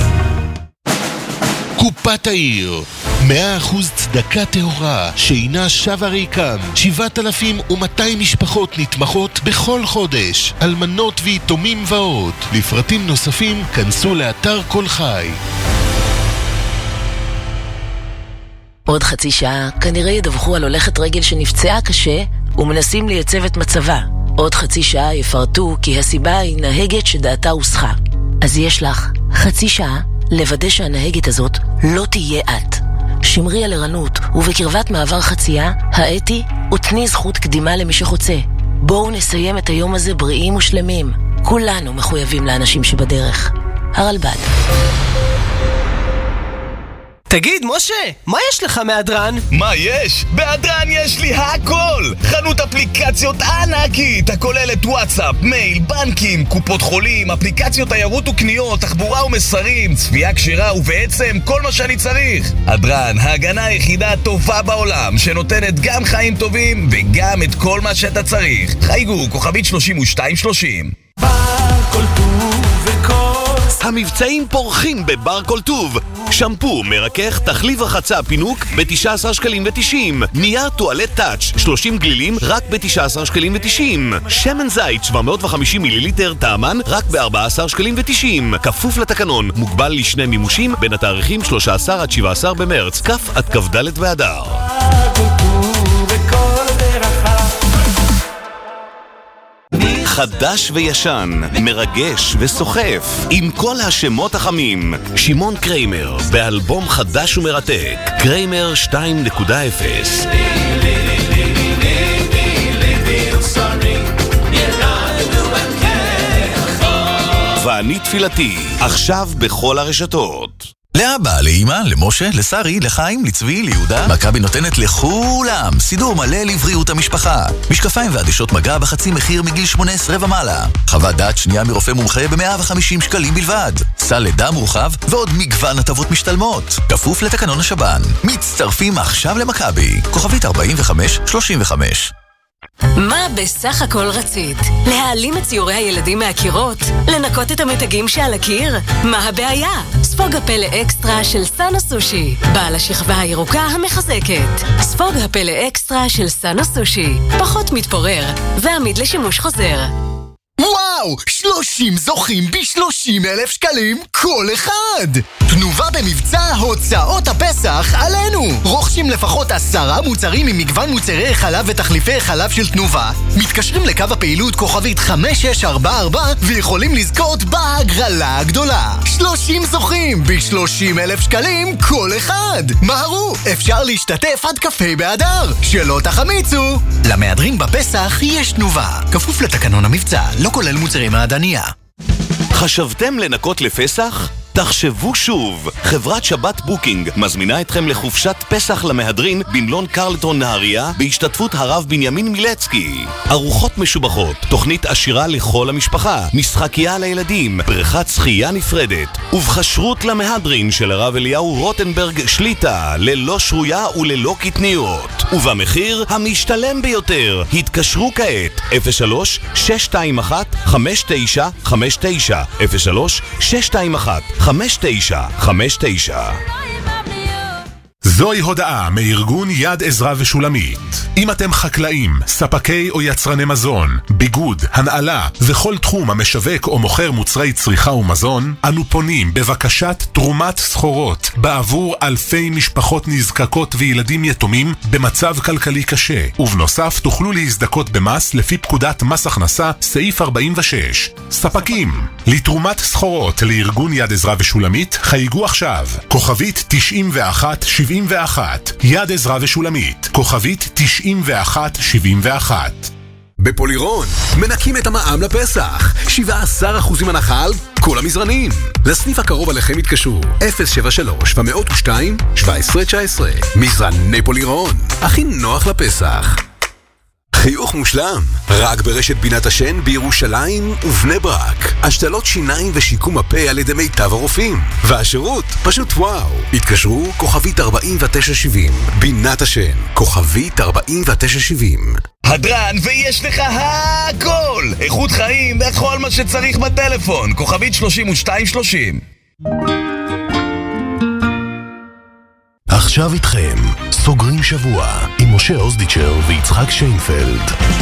קופת העיר, מאה אחוז צדקה טהורה שאינה שווה ריקם. שבעת אלפים ומאתיים משפחות נתמכות בכל חודש, אלמנות ויתומים ועוד. לפרטים נוספים כנסו לאתר כל חי. עוד חצי שעה כנראה ידווחו על הולכת רגל שנפצעה קשה ומנסים לייצב את מצבה. עוד חצי שעה יפרטו כי הסיבה היא נהגת שדעתה הוסחה. אז יש לך חצי שעה לוודא שהנהגת הזאת לא תהיה את. שמרי על ערנות ובקרבת מעבר חצייה, האתי ותני זכות קדימה למי שחוצה. בואו נסיים את היום הזה בריאים ושלמים. כולנו מחויבים לאנשים שבדרך. הרלב"ד. תגיד, משה, מה יש לך מהדרן? מה יש? בהדרן יש לי הכל! חנות אפליקציות ענקית, הכוללת וואטסאפ, מייל, בנקים, קופות חולים, אפליקציות תיירות וקניות, תחבורה ומסרים, צפייה קשירה ובעצם כל מה שאני צריך. הדרן, ההגנה היחידה הטובה בעולם, שנותנת גם חיים טובים וגם את כל מה שאתה צריך. חייגו, כוכבית שלושים ושתיים שלושים. בר כל טוב וכוס. המבצעים פורחים בבר כל טוב. שמפו, מרכך, תחליף רחצה, פינוק ב-תשעה עשר שקלים ותשעים. נייר טואלט טאץ' שלושים גלילים רק ב-תשעה עשר שקלים ותשעים. שמן זית שבע מאות וחמישים מיליליטר טעמן רק ב-ארבעה עשר שקלים ותשעים. כפוף לתקנון, מוגבל לשני מימושים בין התאריכים שלושה עשר עד שבעה עשר במרץ, כף עד כ"ד באדר. חדש וישן, מרגש וסוחף, עם כל השמות החמים. שמעון קריימר, באלבום חדש ומרתק, קריימר שתיים נקודה אפס. ואני תפילתי, עכשיו בכל הרשתות. לאבא, לאמא, למשה, לשרי, לחיים, לצבי, ליהודה. מכבי נותנת לכולם סידור מלא לבריאות המשפחה. משקפיים ועדשות מגע בחצי מחיר מגיל שמונה עשרה ומעלה. חוות דעת שנייה מרופא מומחה ב-מאה וחמישים שקלים בלבד. סל לידה מורחב ועוד מגוון הטבות משתלמות. כפוף לתקנון השב"ן. מצטרפים עכשיו למכבי. כוכבית ארבעים וחמש שלושים וחמש. מה בסך הכל רצית? להעלים את ציורי הילדים מהקירות? לנקות את המתגים שעל הקיר? מה הבעיה? ספוג הפלא אקסטרה של סאנו סושי, בעל השכבה הירוקה המחזקת. ספוג הפלא אקסטרה של סאנו סושי, פחות מתפורר ועמיד לשימוש חוזר. וואו! שלושים זוכים ב-שלושים אלף שקלים כל אחד! תנובה במבצע הוצאות הפסח עלינו! רוכשים לפחות עשרה מוצרים ממגוון מוצרי חלב ותחליפי חלב של תנובה, מתקשרים לקו הפעילות כוכבית חמש שש ארבע ארבע ויכולים לזכות בהגרלה הגדולה. שלושים זוכים ב-שלושים אלף שקלים כל אחד! מהרו! אפשר להשתתף עד כ"ה באדר! שלא תחמיצו! למהדרין בפסח יש תנובה, כפוף לתקנון המבצע, לא כולל מוצרי מעדניה. חשבתם לנקות לפסח? תחשבו שוב. חברת שבת בוקינג מזמינה אתכם לחופשת פסח למהדרין במלון קרלטון נהריה בהשתתפות הרב בנימין מילצקי. ארוחות משובחות, תוכנית עשירה לכל המשפחה, משחקייה לילדים, בריכת שחייה נפרדת, ובחשרות למהדרין של הרב אליהו רוטנברג שליטה, ללא שרויה וללא קטניות. ובמחיר המשתלם ביותר. התקשרו כעת אפס שלוש שש שתיים אחת חמש תשע חמש תשע אפס שלוש שש שתיים אחת חמש תשע חמש תשע. זוהי הודעה מארגון יד עזרא ושולמית. אם אתם חקלאים, ספקי או יצרני מזון, ביגוד, הנעלה וכל תחום המשווק או מוכר מוצרי צריכה ומזון, אנו פונים בבקשת תרומת סחורות בעבור אלפי משפחות נזקקות וילדים יתומים במצב כלכלי קשה. ובנוסף תוכלו להזדכות במס לפי פקודת מס הכנסה סעיף ארבעים ושש. ספקים, לתרומת סחורות לארגון יד עזרא ושולמית חייגו עכשיו. כוכבית תשעים ואחת שבעים ואחת. יד עזרא ושולמית. כוכבית תשעים ואחת שבעים ואחת. בפולירון מנקים את המע"מ לפסח, שבעה עשר אחוזים הנחה על כל המזרנים. לסניף הקרוב עליכם התקשרו אפס שבע שלוש ומאות ושתיים שבע עשרה תשע עשרה. מזרני פולירון, הכי נוח לפסח. חיוך מושלם, רק ברשת בינת השן בירושלים ובני ברק. השתלות שיניים ושיקום הפה על ידי מיטב הרופאים. והשירות פשוט וואו. התקשרו כוכבית ארבעים ותשע שבעים. בינת השן, כוכבית ארבעים ותשע שבעים. הדרן ויש לך הכל! איכות חיים וכל מה שצריך בטלפון. כוכבית שלושים ושתיים שלושים. עכשיו איתכם, סוגרים שבוע עם משה אוזדיצ'ר ויצחק שיינפלד.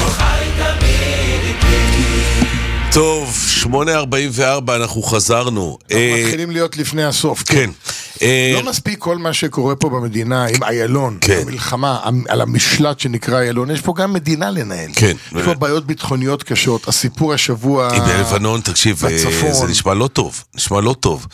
טוב, שמונה ארבעים וארבע, אנחנו חזרנו. אנחנו מתחילים להיות לפני הסוף. כן. לא מספיק כל מה שקורה פה במדינה עם איילון, המלחמה על המשלט שנקרא איילון, יש פה גם מדינה לנהל. כן. יש פה בעיות ביטחוניות קשות, הסיפור השבוע בלבנון, תקשיב, זה נשמע לא טוב, נשמע לא טוב.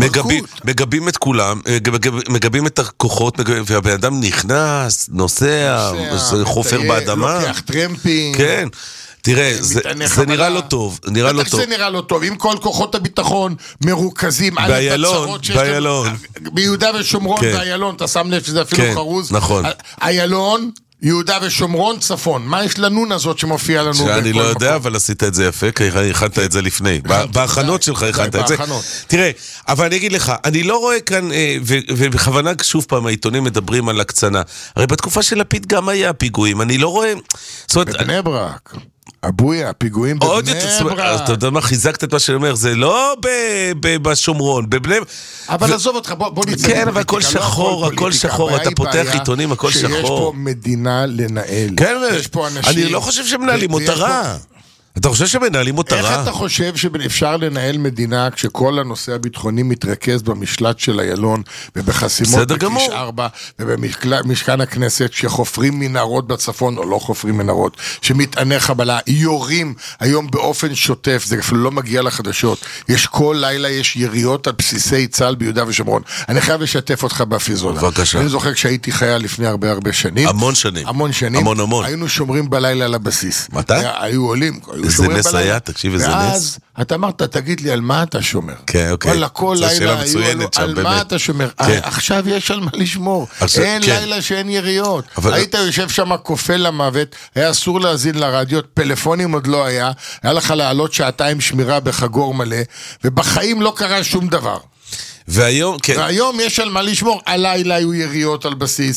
מגבים את כולם, מגבים את הכוחות, והבן אדם נכנס, נוסע, חופר באדמה. לוקח טרמפים. כן. תראה, זה, זה נראה לא טוב, נראה לא טוב. זה נראה לא טוב, אם כל כוחות הביטחון מרוכזים על באיילון, באיילון. ביהודה ושומרון כן. באיילון, אתה שם לב שזה אפילו כן, חרוז. נכון. איילון, יהודה ושומרון, צפון. מה יש לנו הזאת שמופיע לנו? שאני לא יודע, מקום. אבל עשית את זה יפה, כי הכנת את זה לפני. בהכנות שלך הכנת את זה. תראה, אבל אני אגיד לך, אני לא רואה כאן, ובכוונה שוב פעם העיתונים מדברים על הקצנה. הרי בתקופה של לפיד גם היה פיגועים, אני לא רואה... בבני ברק. אבויה, פיגועים בבני ברק. אתה יודע מה, חיזקת את מה שאני אומר, זה לא בשומרון, בבני... אבל עזוב אותך, בוא נצא. כן, אבל הכל שחור, הכל שחור, אתה פותח עיתונים, הכל שחור. שיש פה מדינה לנהל. כן, אני לא חושב שמנהלים אותה רע. אתה חושב שמנהלים אותה רע? איך אתה חושב שאפשר לנהל מדינה כשכל הנושא הביטחוני מתרכז במשלט של איילון ובחסימות בכביש ארבע ובמשכן הכנסת שחופרים מנהרות בצפון או לא חופרים מנהרות, שמטעני חבלה, יורים היום באופן שוטף, זה אפילו לא מגיע לחדשות, יש כל לילה יש יריות על בסיסי צה"ל ביהודה ושומרון. אני חייב לשתף אותך באפיזודה. בבקשה. אני זוכר כשהייתי חייל לפני הרבה הרבה שנים. המון שנים. המון שנים. המון המון. היינו שומרים בלילה על הבסיס. מתי? היו עולים. איזה נס היה, תקשיב איזה נס. ואז אתה אמרת, תגיד לי, על מה אתה שומר? כן, אוקיי. וואלה, כל לילה היו על מה אתה שומר? עכשיו יש על מה לשמור. אין לילה שאין יריות. היית יושב שם כופל למוות, היה אסור להזין לרדיו, פלאפונים עוד לא היה, היה לך לעלות שעתיים שמירה בחגור מלא, ובחיים לא קרה שום דבר. והיום, כן. והיום יש על מה לשמור. הלילה היו יריות על בסיס,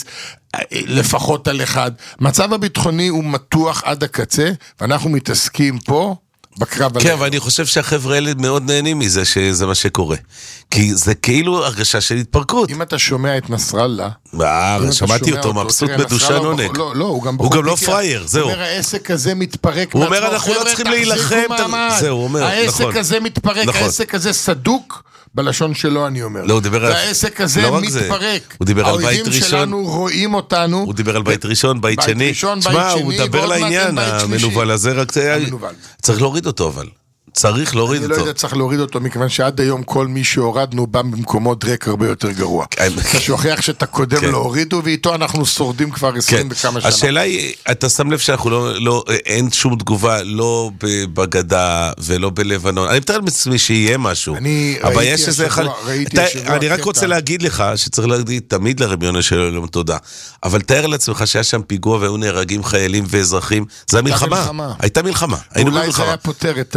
לפחות על אחד. מצב הביטחוני הוא מתוח עד הקצה, ואנחנו מתעסקים פה בקרב עליהם. כן, ואני חושב שהחבר'ה האלה מאוד נהנים מזה שזה מה שקורה. כי זה כאילו הרגשה של התפרקות. אם אתה שומע את נסראללה... שמעתי אותו, מבסוט מדושן עונג. לא, לא, הוא גם לא פרייר, זהו. הוא אומר, העסק הזה מתפרק. הוא אומר, אנחנו לא צריכים להילחם. זהו, הוא אומר, נכון. העסק הזה מתפרק, העסק הזה סדוק. בלשון שלו אני אומר. לא, הוא דיבר על... והעסק הזה לא מתפרק. הוא דיבר על בית ראשון. האויבים שלנו רואים אותנו. הוא דיבר על בית ראשון, בית שני. בית ראשון, בית שני. הוא מדבר לעניין, המנובל הזה, רק צריך להוריד אותו, אבל. צריך להוריד אותו. אני לא יודע, צריך להוריד אותו, מכיוון שעד היום כל מי שהורדנו בא במקומות דרק הרבה יותר גרוע. אתה שוכח שאתה קודם לא הורידו, ואיתו אנחנו שורדים כבר עשרים וכמה שנה. השאלה היא, אתה שם לב שאנחנו לא, אין שום תגובה, לא בגדה ולא בלבנון. אני מתאר לעצמי שיהיה משהו. אני ראיתי השבוע, ראיתי השבוע. אני רק רוצה להגיד לך, שצריך להגיד תמיד לרמיון שלום תודה. אבל תאר לעצמך שהיה שם פיגוע והיו נהרגים חיילים ואזרחים. זה המלחמה. הייתה מלחמה. אולי זה היה פותר את ה...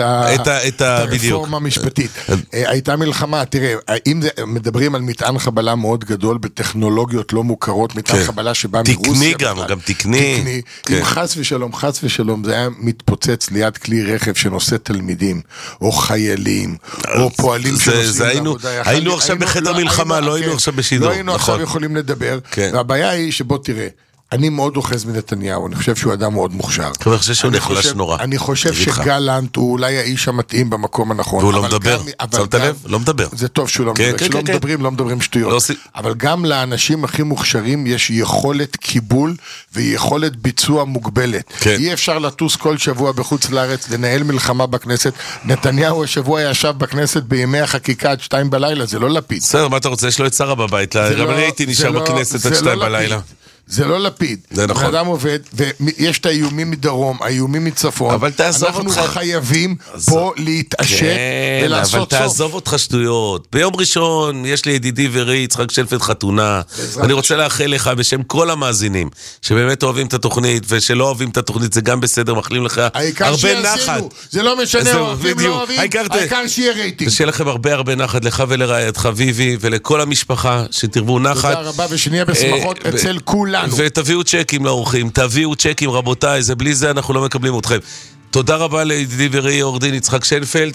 את הרפורמה המשפטית. הייתה מלחמה, תראה, אם מדברים על מטען חבלה מאוד גדול בטכנולוגיות לא מוכרות, מטען חבלה שבא מרוסיה. תקני גם, גם תקני. אם חס ושלום, חס ושלום, זה היה מתפוצץ ליד כלי רכב שנושא תלמידים, או חיילים, או פועלים שנושאים לעבודה. היינו עכשיו בחדר מלחמה, לא היינו עכשיו בשידור. לא היינו עכשיו יכולים לדבר, והבעיה היא שבוא תראה, אני מאוד אוחז מנתניהו, אני חושב שהוא אדם מאוד מוכשר. אני חושב שהוא נחלש נורא. אני חושב שגלנט הוא אולי האיש המתאים במקום הנכון. והוא לא מדבר, שמת לב? לא מדבר. זה טוב שהוא לא מדבר, כשלא מדברים, לא מדברים שטויות. אבל גם לאנשים הכי מוכשרים יש יכולת קיבול ויכולת ביצוע מוגבלת. אי אפשר לטוס כל שבוע בחוץ לארץ, לנהל מלחמה בכנסת. נתניהו השבוע ישב בכנסת בימי החקיקה עד שתיים בלילה, זה לא לפיד. בסדר, מה אתה רוצה? יש לו את שרה בבית, גם אני הייתי נשאר בכנסת עד שתיים בלילה. זה לא לפיד, זה נכון. האדם עובד, ויש את האיומים מדרום, האיומים מצפון, אבל תעזוב אנחנו אותך. חייבים פה להתעשת כן, ולעשות אבל סוף. תעזוב אותך שטויות. ביום ראשון יש לי ידידי ורי יצחק שלפת חתונה, אני רוצה לאחל לך בשם כל המאזינים, שבאמת אוהבים את התוכנית, ושלא אוהבים את התוכנית, זה גם בסדר, מחלים לך הרבה נחת. זה לא משנה, אוהבים, לא אוהבים, העיקר שיהיה רייטינג. ושיהיה לכם הרבה הרבה נחת, לך ולרעייתך ויבי, ולכל המשפחה, שתרבו נחת. תודה רבה, ושנהיה בשמחות אצל כולם. ותביאו צ'קים לאורחים, תביאו צ'קים רבותיי, זה בלי זה אנחנו לא מקבלים אתכם. תודה רבה לידידי וראי עורך דין יצחק שיינפלד.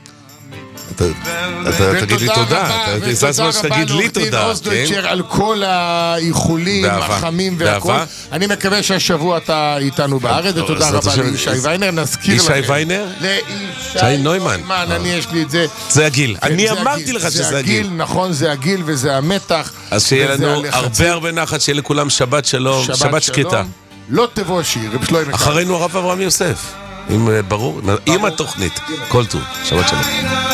אתה תגיד לי תודה, אתה תעשה מה שתגיד לי תודה. על כל האיחולים, החמים והכל. אני מקווה שהשבוע אתה איתנו בארץ, ותודה רבה לישי ויינר, נזכיר לכם. ישי ויינר? לישי נוימן. אני יש לי את זה. זה הגיל, אני אמרתי לך שזה הגיל. נכון, זה הגיל וזה המתח. אז שיהיה לנו הרבה הרבה נחת, שיהיה לכולם שבת שלום, שבת שקטה. לא תבוא שיר, אחרינו הרב אברהם יוסף. אם ברור, עם התוכנית, כל טוב, שבת שלום.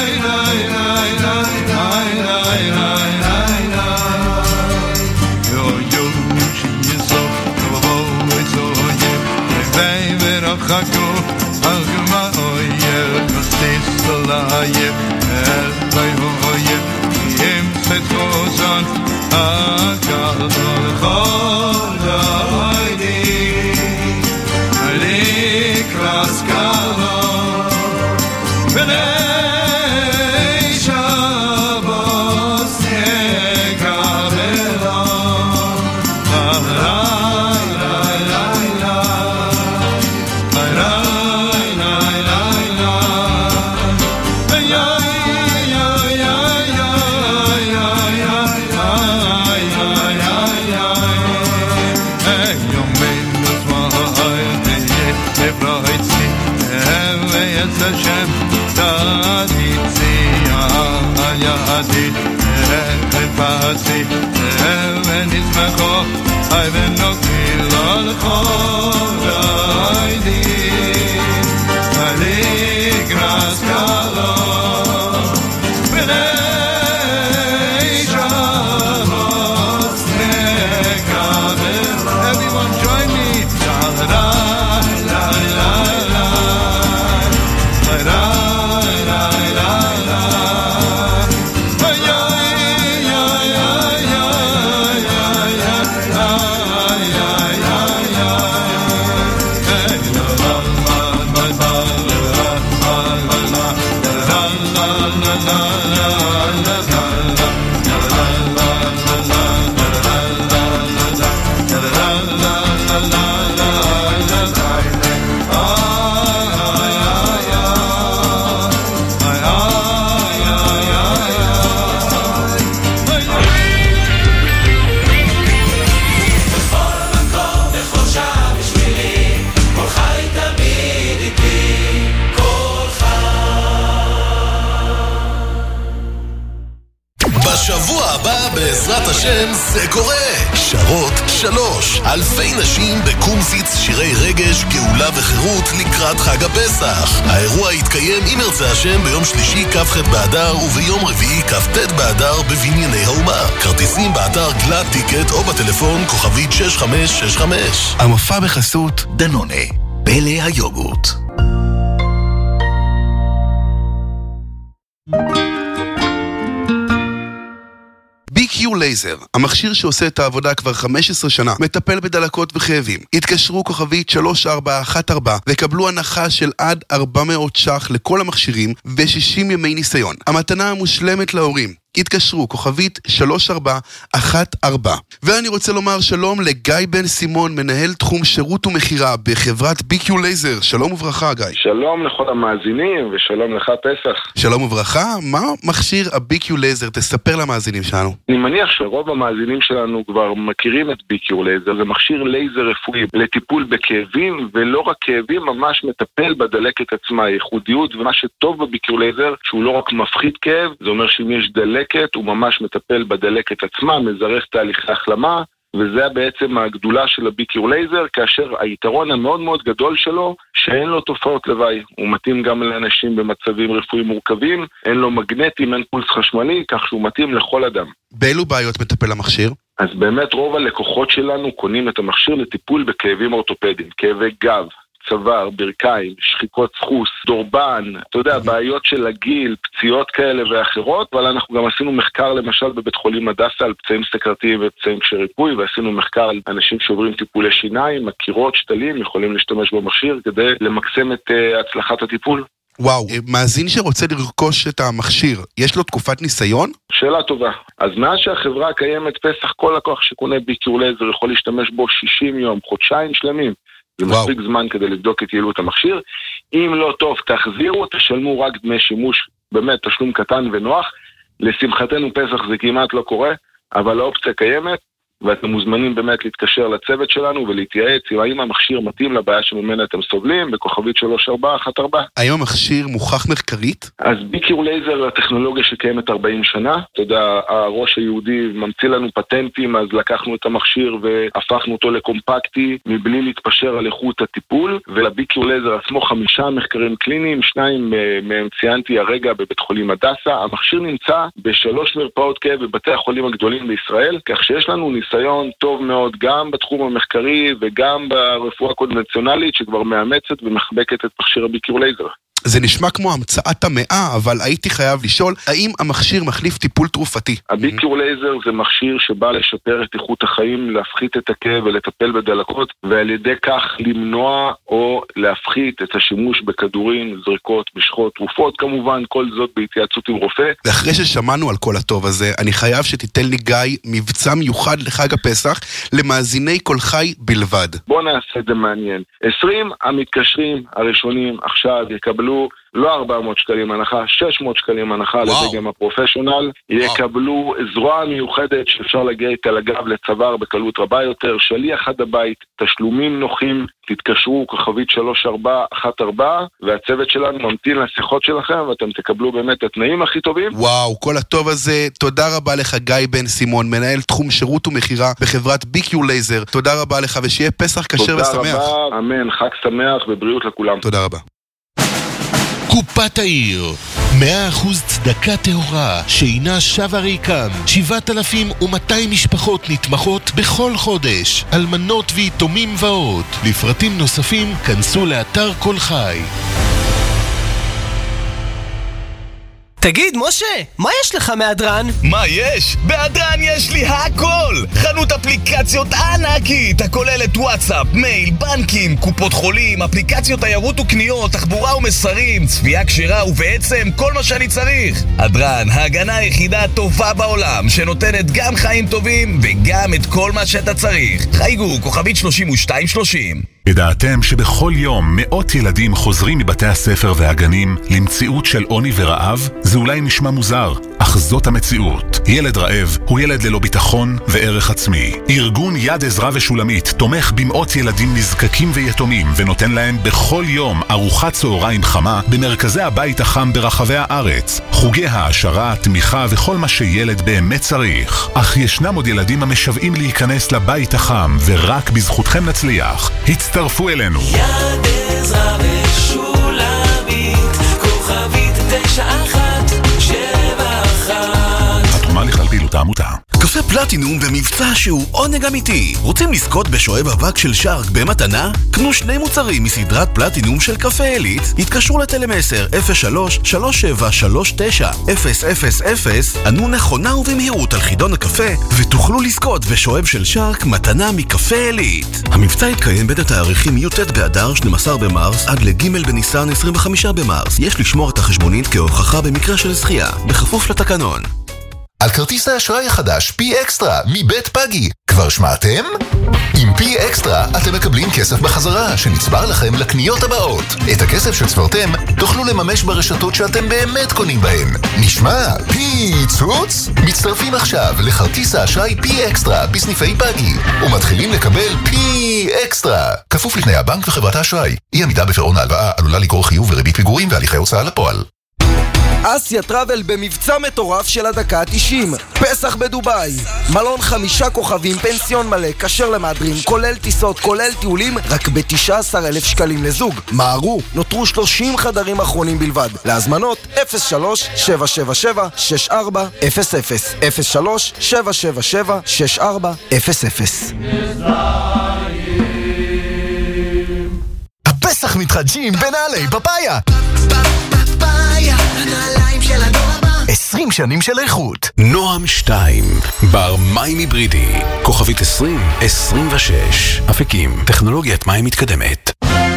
בעזרת השם זה קורה. שרות שלוש, אלפי נשים בקומפיץ שירי רגש, גאולה וחירות לקראת חג הפסח. האירוע יתקיים אם ירצה השם ביום שלישי כ"ח באדר וביום רביעי כ"ט באדר בבנייני האומה. כרטיסים באתר גלאט טיקט או בטלפון כוכבית שש חמש שש חמש. המופע בחסות דנונה, פלא היוגורט. בי קיו ביקיור לייזר, המכשיר שעושה את העבודה כבר חמש עשרה שנה, מטפל בדלקות וכאבים. התקשרו כוכבית שלוש ארבע אחת ארבע וקבלו הנחה של עד ארבע מאות ש"ח לכל המכשירים ו-שישים ימי ניסיון. המתנה המושלמת להורים. התקשרו כוכבית שלוש ארבע אחת ארבע. ואני רוצה לומר שלום לגיא בן סימון, מנהל תחום שירות ומחירה בחברת ביקיור לייזר. שלום וברכה גיא. שלום לכל המאזינים ושלום לך פסח. שלום וברכה. מה מכשיר הביקיור לייזר? תספר למאזינים שלנו. אני מניח שרוב המאזינים שלנו כבר מכירים את ביקיור לייזר. זה מכשיר לייזר רפואי לטיפול בכאבים, ולא רק כאבים, ממש מטפל בדלקת עצמה. הייחודיות ומה שטוב בביקיור לייזר שהוא לא רק מפחית כאב, זה אומר שאם יש דלקת הוא ממש מטפל בדלקת עצמה, מזרז תהליכי החלמה, וזה בעצם הגדולה של הביקיור לייזר, כאשר היתרון המאוד מאוד גדול שלו, שאין לו תופעות לוואי. הוא מתאים גם לאנשים במצבים רפואיים מורכבים, אין לו מגנטים, אין פולס חשמלי, כך שהוא מתאים לכל אדם. באילו בעיות מטפל המכשיר? אז באמת רוב הלקוחות שלנו קונים את המכשיר לטיפול בכאבים אורתופדיים, כאבי גב, צוואר, ברכיים, שחיקות סחוס, דורבן, אתה יודע, בעיות של הגיל, פציעות כאלה ואחרות, אבל אנחנו גם עשינו מחקר למשל בבית חולים הדסה על פצעים סכרתיים ופצעים ריפוי, ועשינו מחקר על אנשים שעוברים טיפולי שיניים, מקירות, שתלים, יכולים להשתמש במכשיר כדי למקסם את uh, הצלחת הטיפול. וואו, מאזין שרוצה לרכוש את המכשיר, יש לו תקופת ניסיון? שאלה טובה. אז מאז שהחברה קיימת פסח, כל לקוח שקונה ביקיור לייזר יכול להשתמש בו שישים יום, חודשיים שלמים. זה מספיק זמן כדי לבדוק את יעילות המכשיר. אם לא טוב, תחזירו, תשלמו רק דמי שימוש, באמת תשלום קטן ונוח. לשמחתנו פסח זה כמעט לא קורה, אבל האופציה קיימת, ואתם מוזמנים באמת להתקשר לצוות שלנו ולהתייעץ האם המכשיר מתאים לבעיה שממנה אתם סובלים, בכוכבית שלוש ארבע אחת ארבע. האם המכשיר מוכח מחקרית? אז ביקיור לייזר, הטכנולוגיה שקיימת ארבעים שנה, אתה יודע, הראש היהודי ממציא לנו פטנטים, אז לקחנו את המכשיר והפכנו אותו לקומפקטי, מבלי להתפשר על איכות הטיפול, ולביקיור לייזר עצמו חמישה מחקרים קליניים, שניים מהם ציינתי הרגע בבית חולים הדסה. המכשיר נמצא בשלוש מרפאות כאב בבתי החולים הגדולים בישראל, כך שיש לנו ניסיון טוב מאוד גם בתחום המחקרי וגם ברפואה קונבנציונלית שכבר מאמצת ומחבקת את מכשיר הביקיור לייזר. זה נשמע כמו המצאת המאה, אבל הייתי חייב לשאול, האם המכשיר מחליף טיפול תרופתי? הביקיור לייזר זה מכשיר שבא לשפר את איכות החיים, להפחית את הכאב ולטפל בדלקות, ועל ידי כך למנוע או להפחית את השימוש בכדורים, זריקות, משחות, תרופות כמובן, כל זאת בהתייעצות עם רופא. ואחרי ששמענו על כל הטוב הזה, אני חייב שתיתן לי גיא מבצע מיוחד לחג הפסח, למאזיני כל חי בלבד. בוא נעשה את זה מעניין. עשרים המתקשרים הראשונים עכשיו יקבלו לא ארבע מאות שקלים הנחה, שש מאות שקלים הנחה לדגם גם הפרופשיונל, יקבלו זרוע מיוחדת שאפשר להגיע איתה לגב לצוואר בקלות רבה יותר, שליח עד הבית, תשלומים נוחים, תתקשרו כוכבית שלוש ארבע אחת ארבע, והצוות שלנו ממתין לשיחות שלכם, ואתם תקבלו באמת את התנאים הכי טובים. וואו, כל הטוב הזה. תודה רבה לך גיא בן סימון, מנהל תחום שירות ומחירה בחברת ביקיור לייזר. תודה רבה לך, ושיהיה פסח כשר ושמח. תודה רבה, אמן, חג שמח ובריאות לכולם. תודה רבה. קופת העיר, מאה אחוז צדקה טהורה שאינה שווה ריקם. שבעת אלפים ומאתיים משפחות נתמכות בכל חודש, אלמנות ויתומים ועוד. לפרטים נוספים כנסו לאתר כל חי. תגיד, משה, מה יש לך מהדרן? מה יש? בהדרן יש לי הכל! חנות אפליקציות ענקית, הכוללת וואטסאפ, מייל, בנקים, קופות חולים, אפליקציות תיירות וקניות, תחבורה ומסרים, צפייה כשרה ובעצם כל מה שאני צריך. הדרן, ההגנה היחידה הטובה בעולם, שנותנת גם חיים טובים וגם את כל מה שאתה צריך. חייגו, כוכבית שלושים ושתיים שלושים. ידעתם שבכל יום מאות ילדים חוזרים מבתי הספר והגנים למציאות של עוני ורעב? זה אולי נשמע מוזר, אך זאת המציאות. ילד רעב הוא ילד ללא ביטחון וערך עצמי. ארגון יד עזרא ושולמית תומך במאות ילדים נזקקים ויתומים ונותן להם בכל יום ארוחת צהריים חמה במרכזי הבית החם ברחבי הארץ, חוגי העשרה, תמיכה וכל מה שילד באמת צריך. אך ישנם עוד ילדים המשוועים להיכנס לבית החם, ורק בזכותכם נצליח. הצטרפו אלינו. יד עזרא ושולמית, כוכבית תשע אחת שבע אחת. התרומה לכלל פעילות העמותה. קפה פלטינום במבצע שהוא עונג אמיתי. רוצים לזכות בשואב אבק של שרק במתנה? קנו שני מוצרים מסדרת פלטינום של קפה עילית, התקשרו לטלמסר אפס שלוש שלוש שבע שלוש תשע אפס אפס אפס, ענו נכונה ובמהירות על חידון הקפה ותוכלו לזכות בשואב של שרק מתנה מקפה עילית. המבצע יתקיים בין התאריכים י"ט באדר שנים עשר במרס עד לג' בניסן עשרים וחמישה במרס. יש לשמור את החשבונית כהוכחה במקרה של זכייה, בכפוף לתקנון. על כרטיס האשראי החדש פי אקסטרה מבית פגי. כבר שמעתם? עם פי אקסטרה אתם מקבלים כסף בחזרה שנצבר לכם לקניות הבאות. את הכסף שצברתם תוכלו לממש ברשתות שאתם באמת קונים בהן. נשמע פיצוץ? מצטרפים עכשיו לכרטיס האשראי פי אקסטרה בסניפי פגי ומתחילים לקבל פי אקסטרה. כפוף לתנאי הבנק וחברת האשראי. אי עמידה בפירעון ההלוואה עלולה לגרור חיוב וריבית פיגורים והליכי הוצאה לפועל. אסיה טראבל במבצע מטורף של הדקה ה-תשעים. פסח בדוביי. מלון חמישה כוכבים, פנסיון מלא, כשר למהדרין, כולל טיסות, כולל טיולים, רק ב-תשעה עשר אלף שקלים לזוג. מהרו, נותרו שלושים חדרים אחרונים בלבד. להזמנות אפס שלוש שבע שבע שבע שש ארבע אפס אפס אפס שלוש שבע שבע שבע שש ארבע אפס אפס. הפסח מתחדשים בנעלי פפאיה. הנעליים של הדור הבא. עשרים שנים של איכות. נועם שתיים, בר מים היברידי, כוכבית עשרים עשרים ושש, אפיקים, טכנולוגיית מים מתקדמת.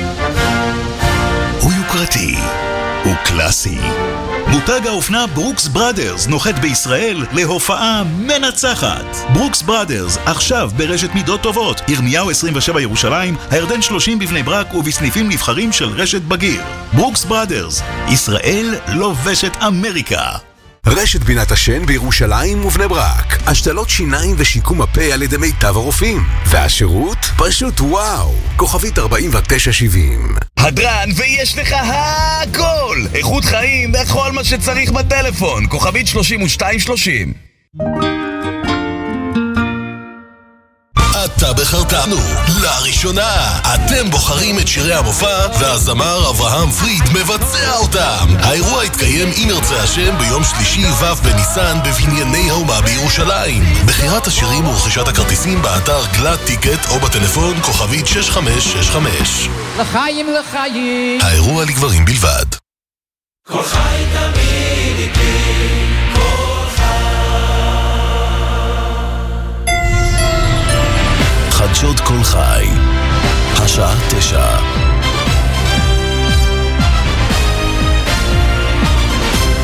הוא יוקרתי, הוא קלאסי. מותג האופנה ברוקס בראדרס נוחת בישראל להופעה מנצחת. ברוקס בראדרס, עכשיו ברשת מידות טובות, ירמיהו עשרים ושבע ירושלים, הירדן שלושים בבני ברק ובסניפים נבחרים של רשת בגיר. ברוקס בראדרס, ישראל לובשת אמריקה. רשת בינת השן בירושלים ובני ברק, השתלות שיניים ושיקום הפה על ידי מיטב הרופאים, והשירות פשוט וואו. כוכבית ארבעים ותשע שבעים. הדרן ויש לך הכל, איכות חיים בכל מה שצריך בטלפון. כוכבית שלושים ושתיים שלושים. אתה בחרתנו. לראשונה, אתם בוחרים את שירי המופע, והזמר אברהם פריד מבצע אותם. האירוע יתקיים אם ירצה השם ביום שלישי ו' בניסן בבנייני האומה בירושלים. בחירת השירים ורכישת הכרטיסים באתר גלד טיקט או בטלפון כוכבית שש חמש שש חמש. לחיים לחיים. האירוע לגברים בלבד. כל חי תמיד איתי. חדשות כל חי, השעה תשע.